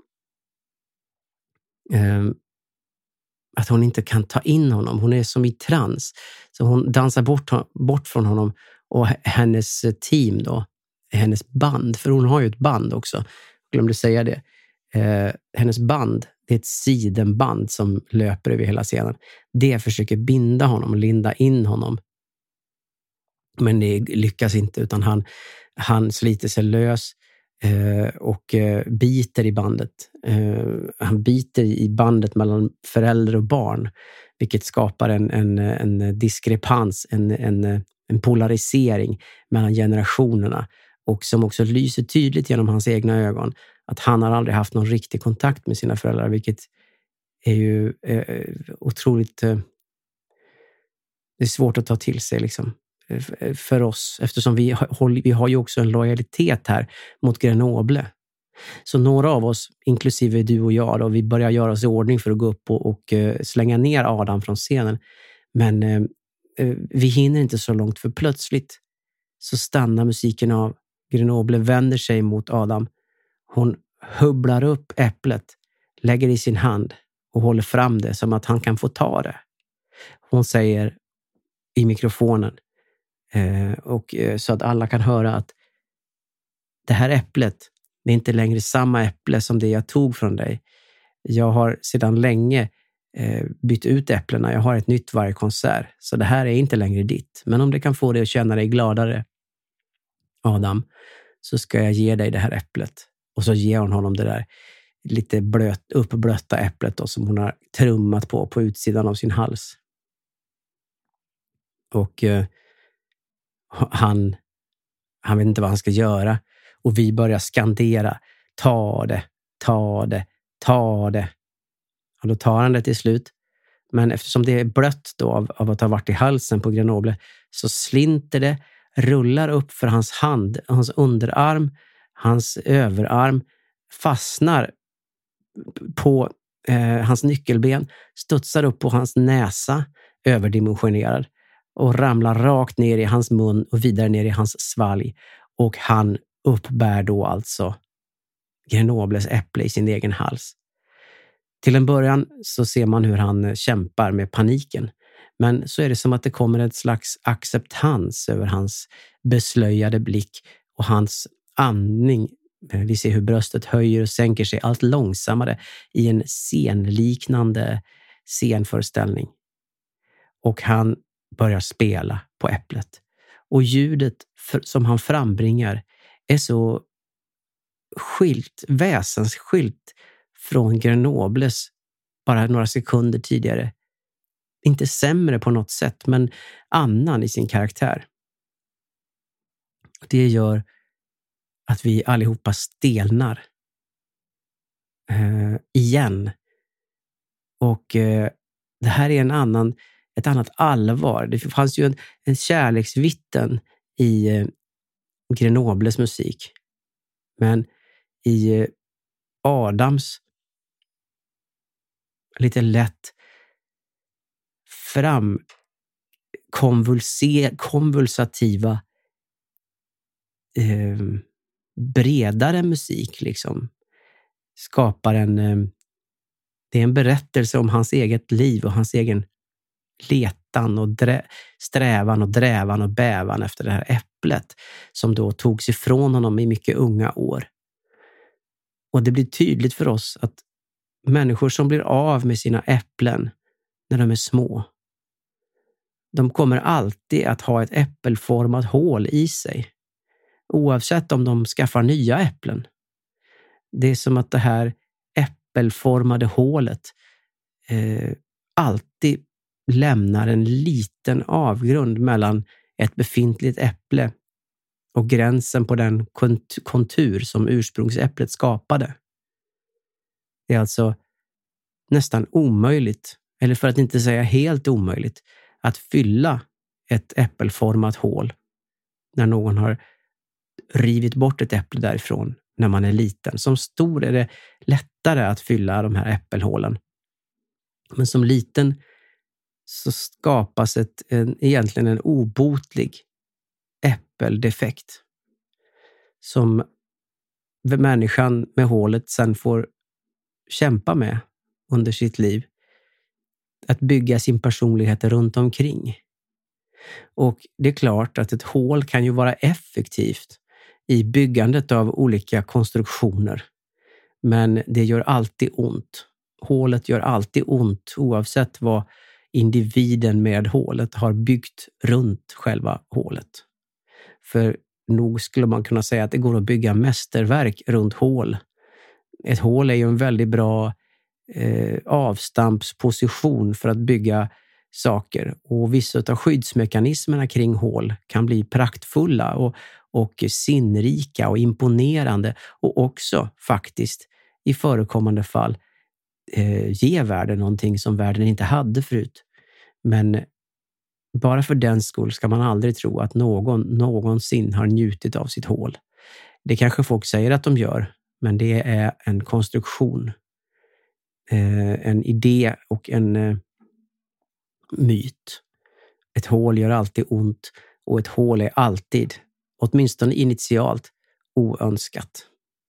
hon inte kan ta in honom. Hon är som i trans. Så hon dansar bort från honom och hennes team då, hennes band. För hon har ju ett band också. Jag glömde säga det. Hennes band, det är ett sidenband som löper över hela scenen. Det försöker binda honom och linda in honom. Men det lyckas inte, utan han sliter sig lös och biter i bandet. Han biter i bandet mellan förälder och barn, vilket skapar en diskrepans, en polarisering mellan generationerna, och som också lyser tydligt genom hans egna ögon, att han har aldrig haft någon riktig kontakt med sina föräldrar, vilket är ju otroligt det är svårt att ta till sig liksom, för oss, eftersom vi har ju också en lojalitet här mot Grenoble. Så några av oss, inklusive du och jag då, vi börjar göra oss i ordning för att gå upp och slänga ner Adam från scenen. Men vi hinner inte så långt, för plötsligt så stannar musiken av. Grenoble vänder sig mot Adam. Hon hubblar upp äpplet, lägger i sin hand och håller fram det som att han kan få ta det. Hon säger i mikrofonen så att alla kan höra att det här äpplet, det är inte längre samma äpple som det jag tog från dig. Jag har sedan länge bytt ut äpplena. Jag har ett nytt varje konsert. Så det här är inte längre ditt. Men om det kan få dig att känna dig gladare, Adam, så ska jag ge dig det här äpplet. Och så ger hon honom det där lite uppblötta äpplet då, som hon har trummat på utsidan av sin hals. Och han vet inte vad han ska göra. Och vi börjar skandera: ta det, ta det, ta det. Och då tar han det till slut. Men eftersom det är blött då av att ha varit i halsen på Grenoble, så slinter det, rullar upp för hans hand, hans underarm, hans överarm, fastnar på hans nyckelben, studsar upp på hans näsa, överdimensionerad, och ramlar rakt ner i hans mun och vidare ner i hans svalg. Och han uppbär då alltså Grenobles äpple i sin egen hals. Till en början så ser man hur han kämpar med paniken. Men så är det som att det kommer ett slags acceptans över hans beslöjade blick och hans andning. Vi ser hur bröstet höjer och sänker sig allt långsammare i en scenliknande scenföreställning. Och han börjar spela på äpplet. Och ljudet som han frambringar är så väsensskilt från Grenobles bara några sekunder tidigare. Inte sämre på något sätt, men annan i sin karaktär. Det gör att vi allihopa stelnar igen. Och det här är ett annat allvar. Det fanns ju en kärleksvitten i Grenobles musik. Men i Adams lite lätt konvulsativa bredare musik liksom skapar det är en berättelse om hans eget liv och hans egen letan och strävan och drävan och bävan efter det här äpplet som då togs ifrån honom i mycket unga år. Och det blir tydligt för oss att människor som blir av med sina äpplen när de är små, de kommer alltid att ha ett äppelformat hål i sig, oavsett om de skaffar nya äpplen. Det är som att det här äppelformade hålet alltid lämnar en liten avgrund mellan ett befintligt äpple och gränsen på den kontur som ursprungsäpplet skapade. Det är alltså nästan omöjligt, eller för att inte säga helt omöjligt, att fylla ett äppelformat hål när någon har rivit bort ett äpple därifrån när man är liten. Som stor är det lättare att fylla de här äppelhålen. Men som liten så skapas egentligen en obotlig äppeldefekt som människan med hålet sen får kämpa med under sitt liv. Att bygga sin personlighet runt omkring. Och det är klart att ett hål kan ju vara effektivt i byggandet av olika konstruktioner. Men det gör alltid ont. Hålet gör alltid ont oavsett vad individen med hålet har byggt runt själva hålet. För nog skulle man kunna säga att det går att bygga mästerverk runt hål. Ett hål är ju en väldigt bra avstampsposition för att bygga saker. Och vissa av skyddsmekanismerna kring hål kan bli praktfulla och sinnrika och imponerande och också faktiskt i förekommande fall ge världen någonting som världen inte hade förut. Men bara för den skull ska man aldrig tro att någon någonsin har njutit av sitt hål. Det kanske folk säger att de gör, men det är en konstruktion, en idé och en myt. Ett hål gör alltid ont och ett hål är alltid, åtminstone initialt, oönskat.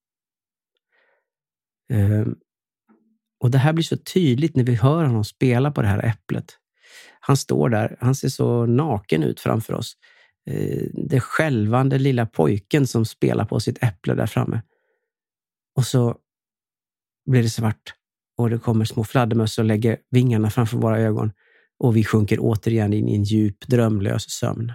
Och det här blir så tydligt när vi hör honom spela på det här äpplet. Han står där, han ser så naken ut framför oss. Det skälvande lilla pojken som spelar på sitt äpple där framme. Och så blir det svart och det kommer små fladdermöss och lägger vingarna framför våra ögon. Och vi sjunker återigen in i en djup, drömlös sömn.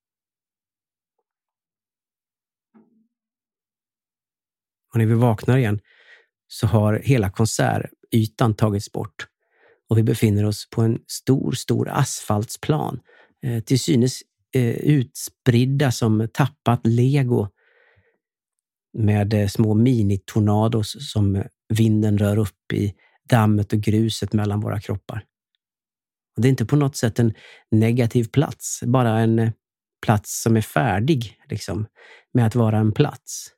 Och när vi vaknar igen så har hela konsertytan tagits bort. Och vi befinner oss på en stor asfaltsplan. Till synes utspridda som tappat lego. Med små minitornados som vinden rör upp i dammet och gruset mellan våra kroppar. Och det är inte på något sätt en negativ plats. Bara en plats som är färdig liksom, med att vara en plats.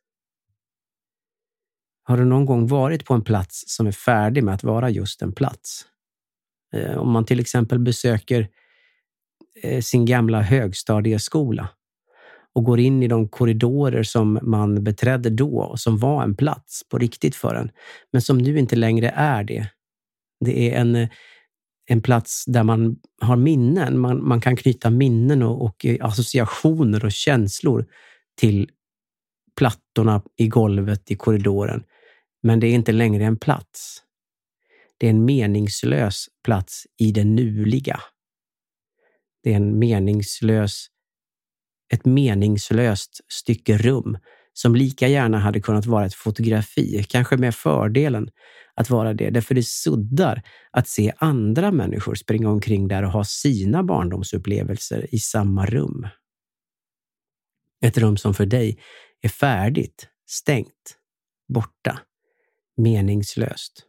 Har du någon gång varit på en plats som är färdig med att vara just en plats? Om man till exempel besöker sin gamla högstadieskola och går in i de korridorer som man beträdde då och som var en plats på riktigt för en, men som nu inte längre är det. Det är en plats där man har minnen. Man kan knyta minnen och associationer och känslor till plattorna i golvet i korridoren. Men det är inte längre en plats. Det är en meningslös plats i det nuliga. Det är ett meningslöst stycke rum som lika gärna hade kunnat vara ett fotografi. Kanske med fördelen att vara det. Därför det suddar att se andra människor springa omkring där och ha sina barndomsupplevelser i samma rum. Ett rum som för dig är färdigt, stängt, borta, meningslöst.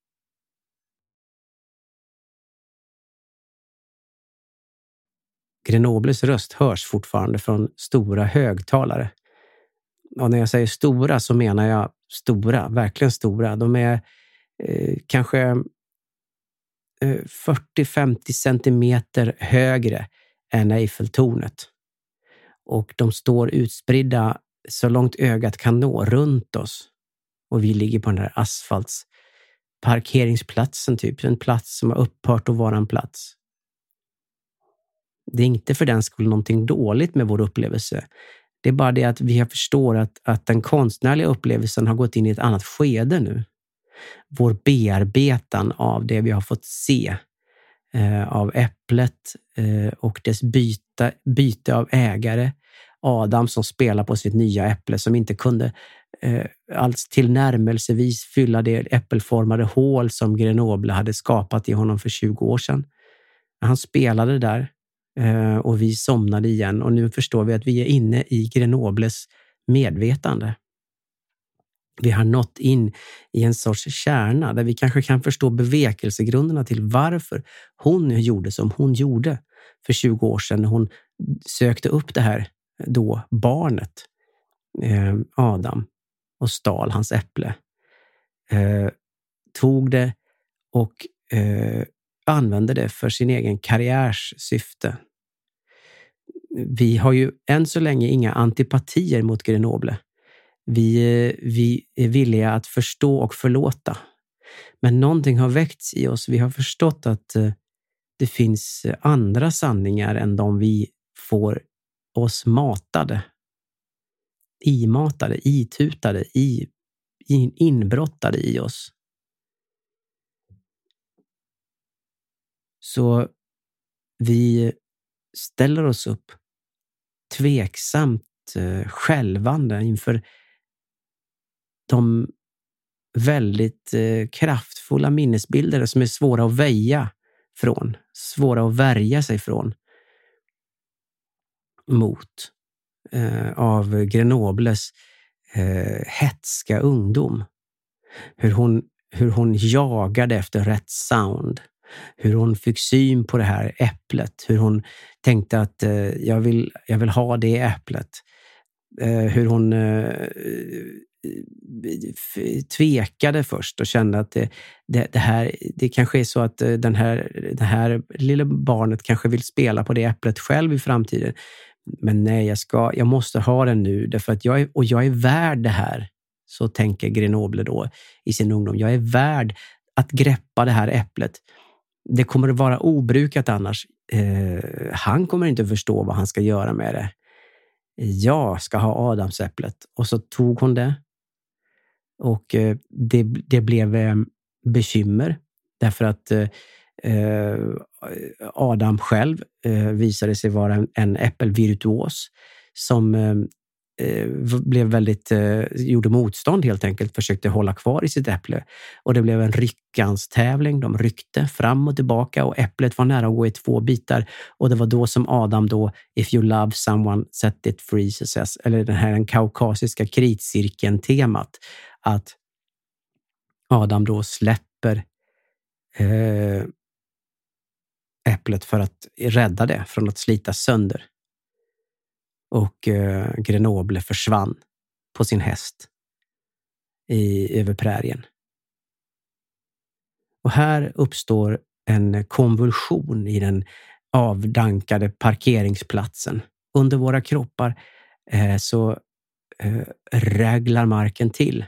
Grenobles röst hörs fortfarande från stora högtalare. Och när jag säger stora så menar jag stora, verkligen stora. De är kanske 40-50 centimeter högre än Eiffeltornet. Och de står utspridda så långt ögat kan nå runt oss. Och vi ligger på den där asfaltsparkeringsplatsen typ. En plats som har upphört att vara en plats. Det är inte för den skull någonting dåligt med vår upplevelse. Det är bara det att vi förstår att den konstnärliga upplevelsen har gått in i ett annat skede nu. Vår bearbetan av det vi har fått se av äpplet och dess byte av ägare. Adam som spelar på sitt nya äpple som inte kunde alls tillnärmelsevis fylla det äppelformade hål som Grenoble hade skapat i honom för 20 år sedan. Han spelade där och vi somnade igen och nu förstår vi att vi är inne i Grenobles medvetande. Vi har nått in i en sorts kärna där vi kanske kan förstå bevekelsegrunderna till varför hon gjorde som hon gjorde för 20 år sedan när hon sökte upp det här då barnet, Adam, och stal hans äpple. Tog det och använde det för sin egen karriärs syfte. Vi har ju än så länge inga antipatier mot Grenoble. Vi är villiga att förstå och förlåta. Men någonting har väckts i oss. Vi har förstått att det finns andra sanningar än de vi får oss matade, itutade, inbrottade i oss. Så vi ställer oss upp tveksamt, skälvande inför de väldigt kraftfulla minnesbilder som är svåra att väja från, svåra att värja sig från mot av Grenobles hetska ungdom. Hur hon jagade efter rätt sound. Hur hon fick syn på det här äpplet. Hur hon tänkte att jag vill ha det äpplet. Hur hon tvekade först och kände att det kanske är så att det här lilla barnet kanske vill spela på det äpplet själv i framtiden. Men nej, jag måste ha den nu därför att jag är värd det här. Så tänker Grenoble då i sin ungdom. Jag är värd att greppa det här äpplet. Det kommer att vara obrukat annars. Han kommer inte förstå vad han ska göra med det. Jag ska ha Adamsäpplet. Och så tog hon det. Och det blev bekymmer. Därför att Adam själv visade sig vara en äppelvirtuos som blev väldigt, gjorde motstånd helt enkelt, försökte hålla kvar i sitt äpple. Och det blev en ryckanstävling, de ryckte fram och tillbaka och äpplet var nära att gå i 2 bitar. Och det var då som Adam då, if you love someone, set it free, eller den kaukasiska kritcirkeln-temat, att Adam då släpper äpplet för att rädda det från att slita sönder. Och Grenoble försvann på sin häst över prärien. Och här uppstår en konvulsion i den avdankade parkeringsplatsen. Under våra kroppar så räglar marken till.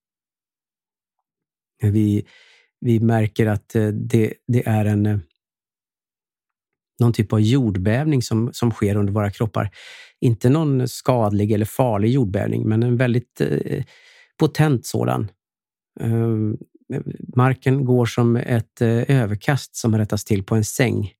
Vi märker att det är någon typ av jordbävning som sker under våra kroppar. Inte någon skadlig eller farlig jordbävning, men en väldigt potent sådan. Marken går som ett överkast som rättas till på en säng.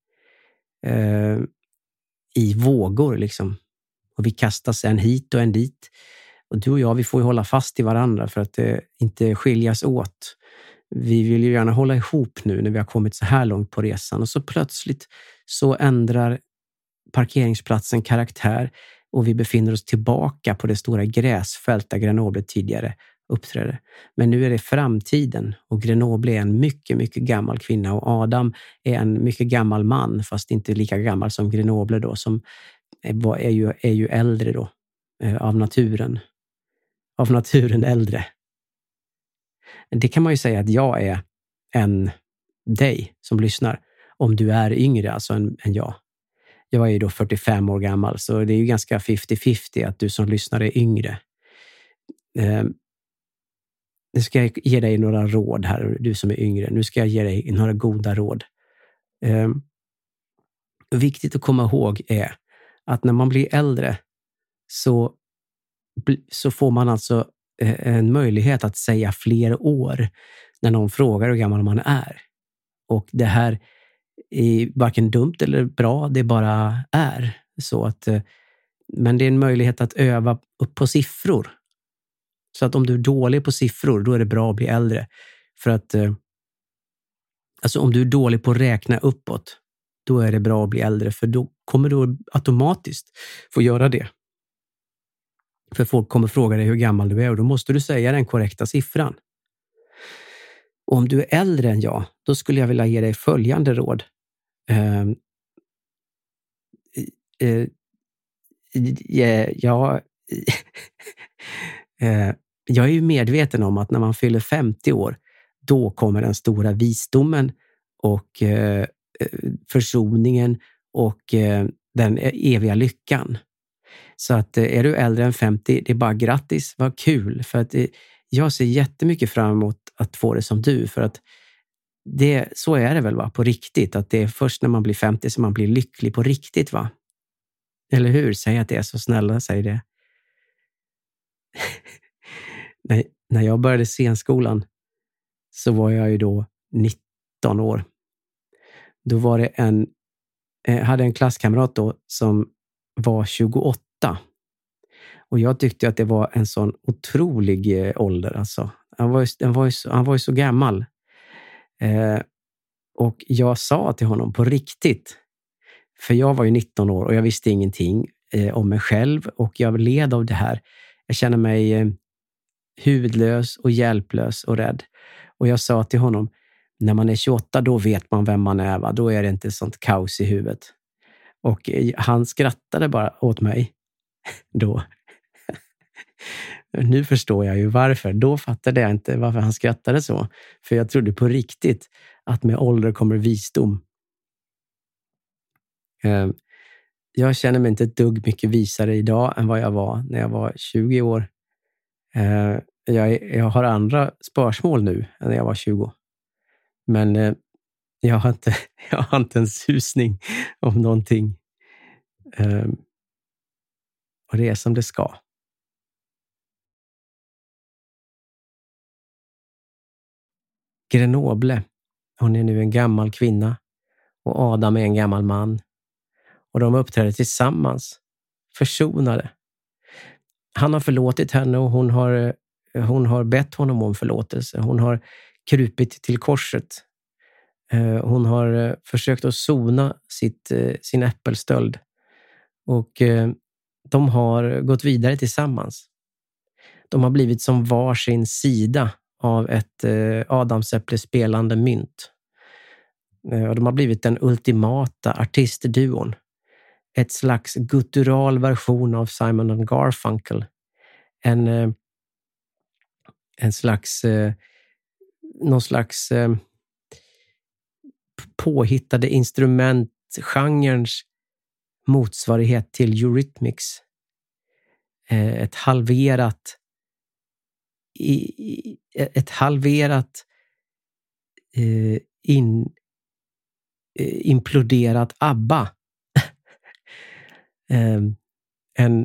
I vågor liksom. Och vi kastas en hit och en dit. Och du och jag, vi får ju hålla fast i varandra för att inte skiljas åt. Vi vill ju gärna hålla ihop nu när vi har kommit så här långt på resan. Och så plötsligt så ändrar parkeringsplatsen karaktär och vi befinner oss tillbaka på det stora gräsfält där Grenoble tidigare uppträdde. Men nu är det framtiden och Grenoble är en mycket, mycket gammal kvinna och Adam är en mycket gammal man, fast inte lika gammal som Grenoble då, som är ju äldre då av naturen. Av naturen äldre. Det kan man ju säga att jag är än dig som lyssnar. Om du är yngre alltså än jag. Jag är ju då 45 år gammal, så det är ju ganska 50-50 att du som lyssnar är yngre. Nu ska jag ge dig några råd här, du som är yngre. Nu ska jag ge dig några goda råd. viktigt att komma ihåg är att när man blir äldre så får man alltså en möjlighet att säga fler år när någon frågar hur gammal man är. Och det här är varken dumt eller bra, det bara är så att, men det är en möjlighet att öva upp på siffror. Så att om du är dålig på siffror, då är det bra att bli äldre. För att alltså om du är dålig på att räkna uppåt, då är det bra att bli äldre, för då kommer du automatiskt få göra det. För folk kommer fråga dig hur gammal du är och då måste du säga den korrekta siffran. Och om du är äldre än jag, då skulle jag vilja ge dig följande råd. Jag är ju medveten om att när man fyller 50 år, då kommer den stora visdomen och försoningen och den eviga lyckan. Så att är du äldre än 50, det är bara grattis, vad kul. För att jag ser jättemycket fram emot att få det som du. För att så är det väl på riktigt. Att det är först när man blir 50 som man blir lycklig på riktigt va? Eller hur? Säg att det är så, snälla, säg det. När jag började scenskolan så var jag ju då 19 år. Då var det hade en klasskamrat då som var 28. Och jag tyckte att det var en sån otrolig ålder. Alltså. Han var ju så gammal. Och jag sa till honom på riktigt. För jag var ju 19 år och jag visste ingenting om mig själv. Och jag led av det här. Jag känner mig huvudlös och hjälplös och rädd. Och jag sa till honom, när man är 28 då vet man vem man är va? Då är det inte sånt kaos i huvudet. Och han skrattade bara åt mig då. Nu förstår jag ju varför. Då fattade jag inte varför han skrattade så. För jag trodde på riktigt att med ålder kommer visdom. Jag känner mig inte ett dugg mycket visare idag än vad jag var när jag var 20 år. Jag har andra spörsmål nu än när jag var 20. Men jag har inte en susning om någonting. Och det är som det ska. Grenoble, hon är nu en gammal kvinna och Adam är en gammal man. Och de uppträder tillsammans, försonade. Han har förlåtit henne och hon har bett honom om förlåtelse. Hon har krupit till korset. Hon har försökt att sona sin äppelstöld. Och de har gått vidare tillsammans. De har blivit som varsin sida av ett adamsäpplespelande mynt. Och de har blivit den ultimata artistduon. Ett slags guttural version av Simon & Garfunkel. Någon slags påhittade instrumentgenrens motsvarighet till Eurythmics. Ett halverat imploderat ABBA. En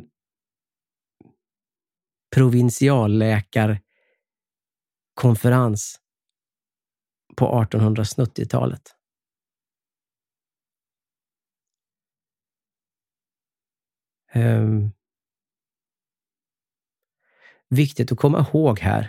provinsialläkarkonferens på 1870-talet. Viktigt att komma ihåg här,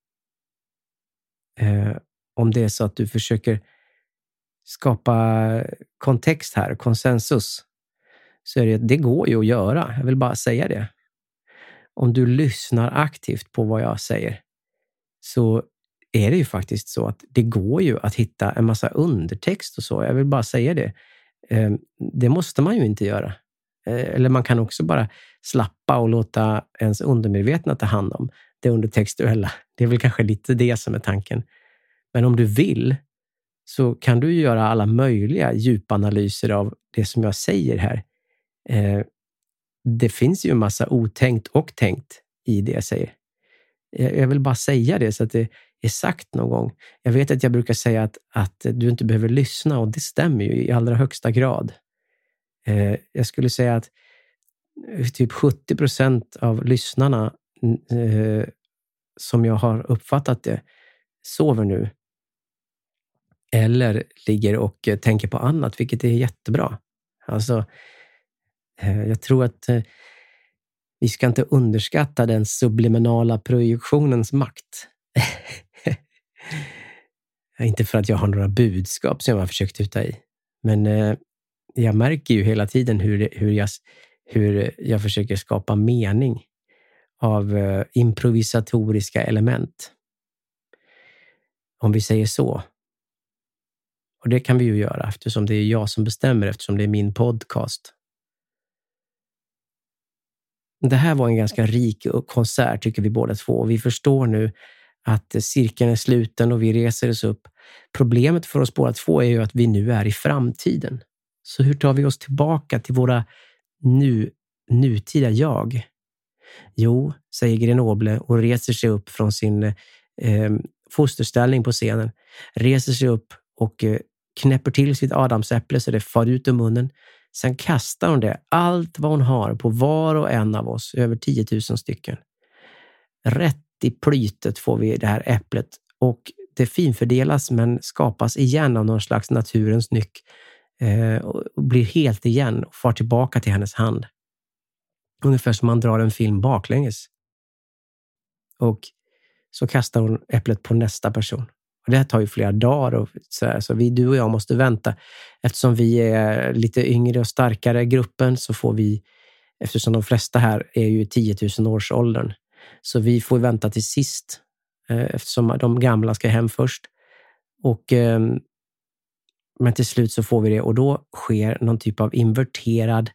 om det är så att du försöker skapa kontext här, konsensus, så är det går ju att göra. Jag vill bara säga det. Om du lyssnar aktivt på vad jag säger så är det ju faktiskt så att det går ju att hitta en massa undertext och så. Jag vill bara säga det. Det måste man ju inte göra. Eller man kan också bara slappa och låta ens undermedvetna ta hand om det undertextuella. Det är väl kanske lite det som är tanken. Men om du vill så kan du göra alla möjliga djupanalyser av det som jag säger här. Det finns ju en massa otänkt och tänkt i det jag säger. Jag vill bara säga det så att det är sagt någon gång. Jag vet att jag brukar säga att du inte behöver lyssna och det stämmer ju i allra högsta grad. Jag skulle säga att typ 70% av lyssnarna som jag har uppfattat det sover nu. Eller ligger och tänker på annat, vilket är jättebra. Alltså, jag tror att vi ska inte underskatta den subliminala projektionens makt. Inte för att jag har några budskap som jag har försökt uta i. Men jag märker ju hela tiden hur jag försöker skapa mening av improvisatoriska element. Om vi säger så. Och det kan vi ju göra eftersom det är jag som bestämmer, eftersom det är min podcast. Det här var en ganska rik konsert tycker vi båda två. Och vi förstår nu att cirkeln är sluten och vi reser oss upp. Problemet för oss båda två är ju att vi nu är i framtiden. Så hur tar vi oss tillbaka till våra nutida jag? Jo, säger Grenoble och reser sig upp från sin fosterställning på scenen. Reser sig upp och knäpper till sitt adamsäpple så det far ut ur munnen. Sen kastar hon det, allt vad hon har, på var och en av oss, över 10 000 stycken. Rätt i plytet får vi det här äpplet och det finfördelas men skapas igen av någon slags naturens nyck och blir helt igen och far tillbaka till hennes hand. Ungefär som man drar en film baklänges. Och så kastar hon äpplet på nästa person. Och det här tar ju flera dagar och så du och jag måste vänta. Eftersom vi är lite yngre och starkare i gruppen så får vi, eftersom de flesta här är ju 10 000 års åldern, så vi får vänta till sist eftersom de gamla ska hem först. Och men till slut så får vi det och då sker någon typ av inverterad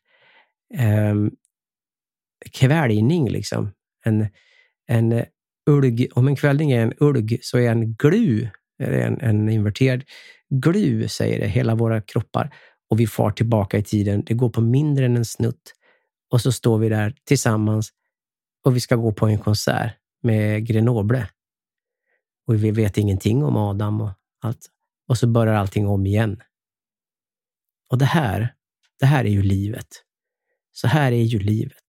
kväljning liksom. En ulg, om en kvällning är en ulg så är en glu, en inverterad glu säger det, hela våra kroppar. Och vi far tillbaka i tiden. Det går på mindre än en snutt. Och så står vi där tillsammans och vi ska gå på en konsert med Grenoble. Och vi vet ingenting om Adam och allt. Och så börjar allting om igen. Och det här är ju livet. Så här är ju livet.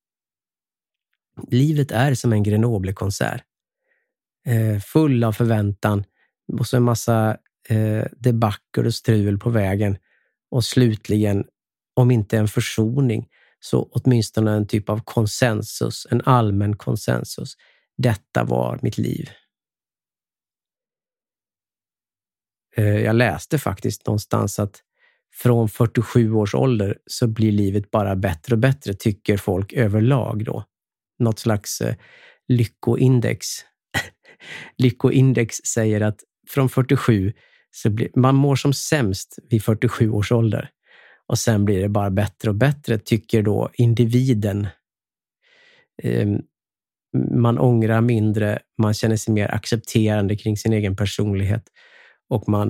Livet är som en Grenoble-konsert. Full av förväntan. Och så en massa debacker och strul på vägen. Och slutligen, om inte en försoning, så åtminstone en typ av konsensus. En allmän konsensus. Detta var mitt liv. Jag läste faktiskt någonstans att från 47 års ålder så blir livet bara bättre och bättre, tycker folk överlag då. Något slags lyckoindex. Lyckoindex säger att från 47 så blir man mår som sämst vid 47 års ålder. Och sen blir det bara bättre och bättre, tycker då individen. Man ångrar mindre, man känner sig mer accepterande kring sin egen personlighet. Och man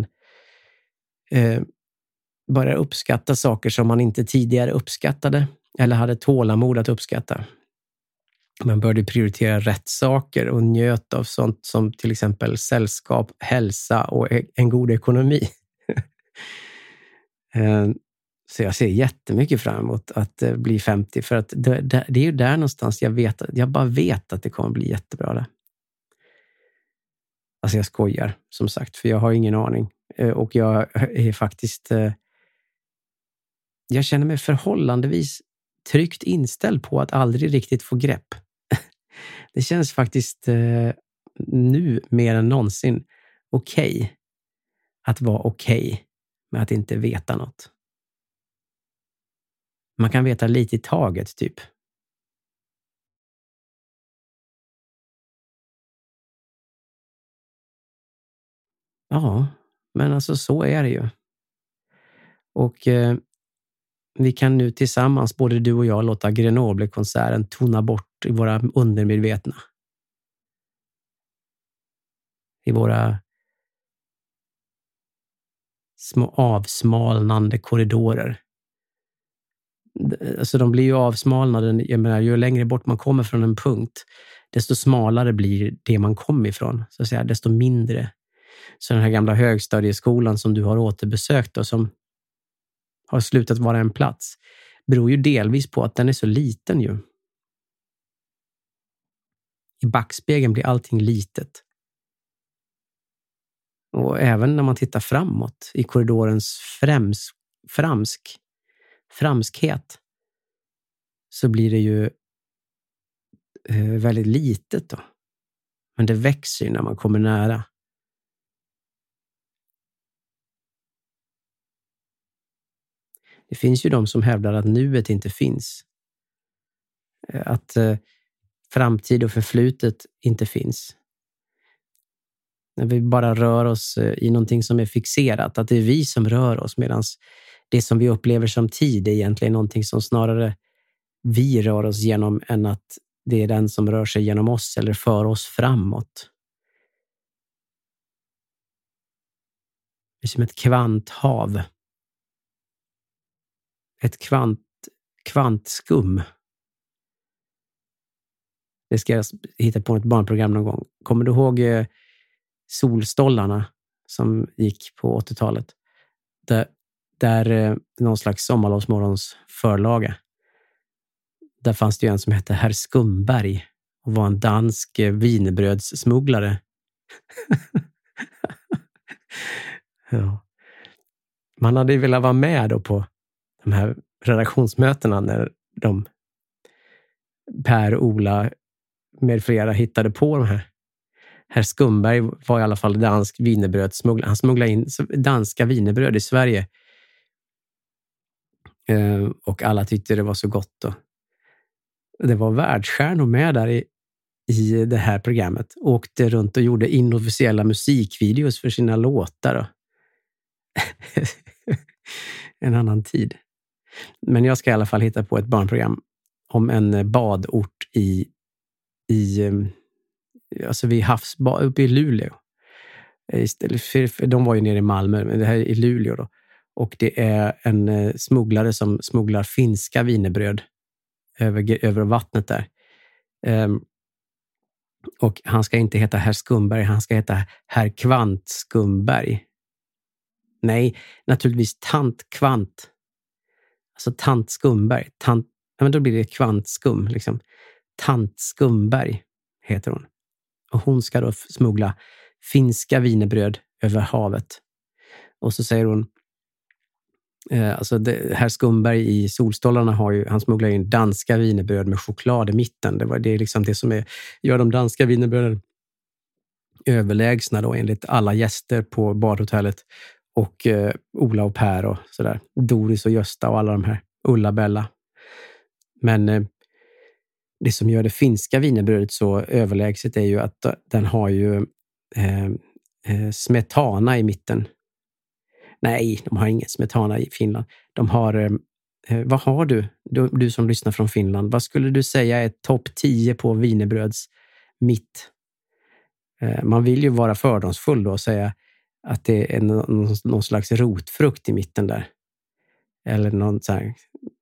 börjar uppskatta saker som man inte tidigare uppskattade eller hade tålamod att uppskatta. Man började prioritera rätt saker och njöt av sånt som till exempel sällskap, hälsa och en god ekonomi. Så jag ser jättemycket fram emot att bli 50 för att det är ju där någonstans jag bara vet att det kommer bli jättebra där. Alltså jag skojar som sagt, för jag har ingen aning. Och jag är faktiskt jag känner mig förhållandevis tryggt inställd på att aldrig riktigt få grepp. Det känns faktiskt nu mer än någonsin okej att vara okej med att inte veta något. Man kan veta lite i taget typ. Ja, men alltså så är det ju. Och vi kan nu tillsammans, både du och jag, låta Grenoble-konserten tona bort i våra undermedvetna. I våra små avsmalnande korridorer. Alltså de blir ju avsmalnade, jag menar, ju längre bort man kommer från en punkt, desto smalare blir det man kommer ifrån. Så att säga, desto mindre. Så den här gamla högstadieskolan som du har återbesökt och som har slutat vara en plats beror ju delvis på att den är så liten ju. I backspegeln blir allting litet. Och även när man tittar framåt i korridorens framskhet så blir det ju väldigt litet då. Men det växer ju när man kommer nära. Det finns ju de som hävdar att nuet inte finns. Att framtid och förflutet inte finns. När vi bara rör oss i någonting som är fixerat. Att det är vi som rör oss medan det som vi upplever som tid är egentligen någonting som snarare vi rör oss genom än att det är den som rör sig genom oss eller för oss framåt. Det är som ett kvanthav. Ett kvantskum. Det ska jag hitta på ett barnprogram någon gång. Kommer du ihåg Solstollarna som gick på 80-talet? Där någon slags sommarlovsmorgons förlaga. Där fanns det ju en som hette Herr Skumberg och var en dansk wienerbrödssmugglare. Ja. Man hade ju velat vara med då på de här redaktionsmötena när Per, Ola med flera hittade på de här. Herr Skumberg var i alla fall dansk wienerbrödssmugglare. Han smugglade in danska wienerbröd i Sverige. Och alla tyckte det var så gott då. Det var världsstjärnor med där i det här programmet. Åkte runt och gjorde inofficiella musikvideos för sina låtar då. En annan tid. Men jag ska i alla fall hitta på ett barnprogram om en badort alltså vid havsbad uppe i Luleå. Istället för de var ju nere i Malmö, men det här är i Luleå då. Och det är en smugglare som smugglar finska wienerbröd över vattnet där. Och han ska inte heta Herr Skumberg, han ska heta Herr Kvantskumberg. Nej, naturligtvis Tant Kvant. Alltså Tant Skumberg. Men då blir det kvantskum liksom. Tant Skumberg heter hon. Och hon ska då smuggla finska wienerbröd över havet. Och så säger hon Herr Skumberg i Solstollarna han smugglar in danska wienerbröd med choklad i mitten. Det är liksom det som gör de danska wienerbröden överlägsna då enligt alla gäster på badhotellet och Ola och Per och sådär. Doris och Gösta och alla de här. Ulla-Bella. Men det som gör det finska wienerbrödet så överlägset är ju att den har ju smetana i mitten. Nej, de har ingen smetana i Finland. De har, vad har du som lyssnar från Finland? Vad skulle du säga är topp 10 på wienerbröds mitt? Man vill ju vara fördomsfull då och säga att det är någon slags rotfrukt i mitten där. Eller någon så här...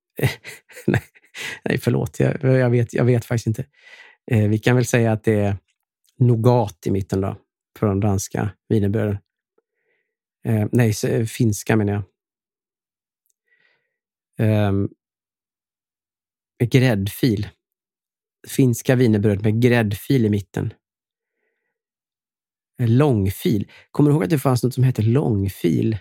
Nej, förlåt. Jag vet faktiskt inte. Vi kan väl säga att det är nougat i mitten då. På de danska wienerbröden. Nej, finska menar jag. Gräddfil. Finska wienerbröd med gräddfil i mitten. Långfil. Kommer du ihåg att det fanns något som hette långfil?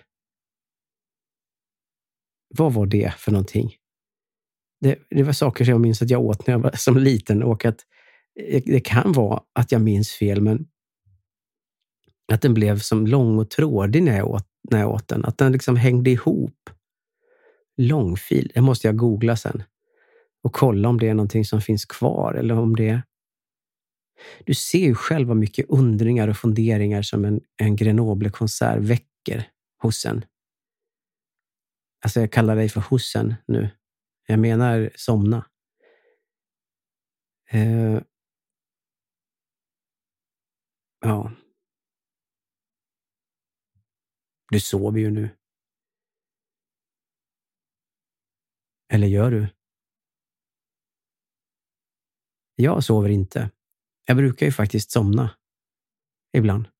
Vad var det för någonting? Det var saker som jag minns att jag åt när jag var som liten och att det kan vara att jag minns fel, men att den blev som lång och trådig när jag åt den. Att den liksom hängde ihop. Långfil. Det måste jag googla sen. Och kolla om det är någonting som finns kvar eller om det är... Du ser ju själv vad mycket undringar och funderingar som en Grenoble-konsert väcker hos en. Alltså jag kallar dig för hussen nu. Jag menar somna. Ja. Du sover ju nu. Eller gör du? Jag sover inte. Jag brukar ju faktiskt somna. Ibland.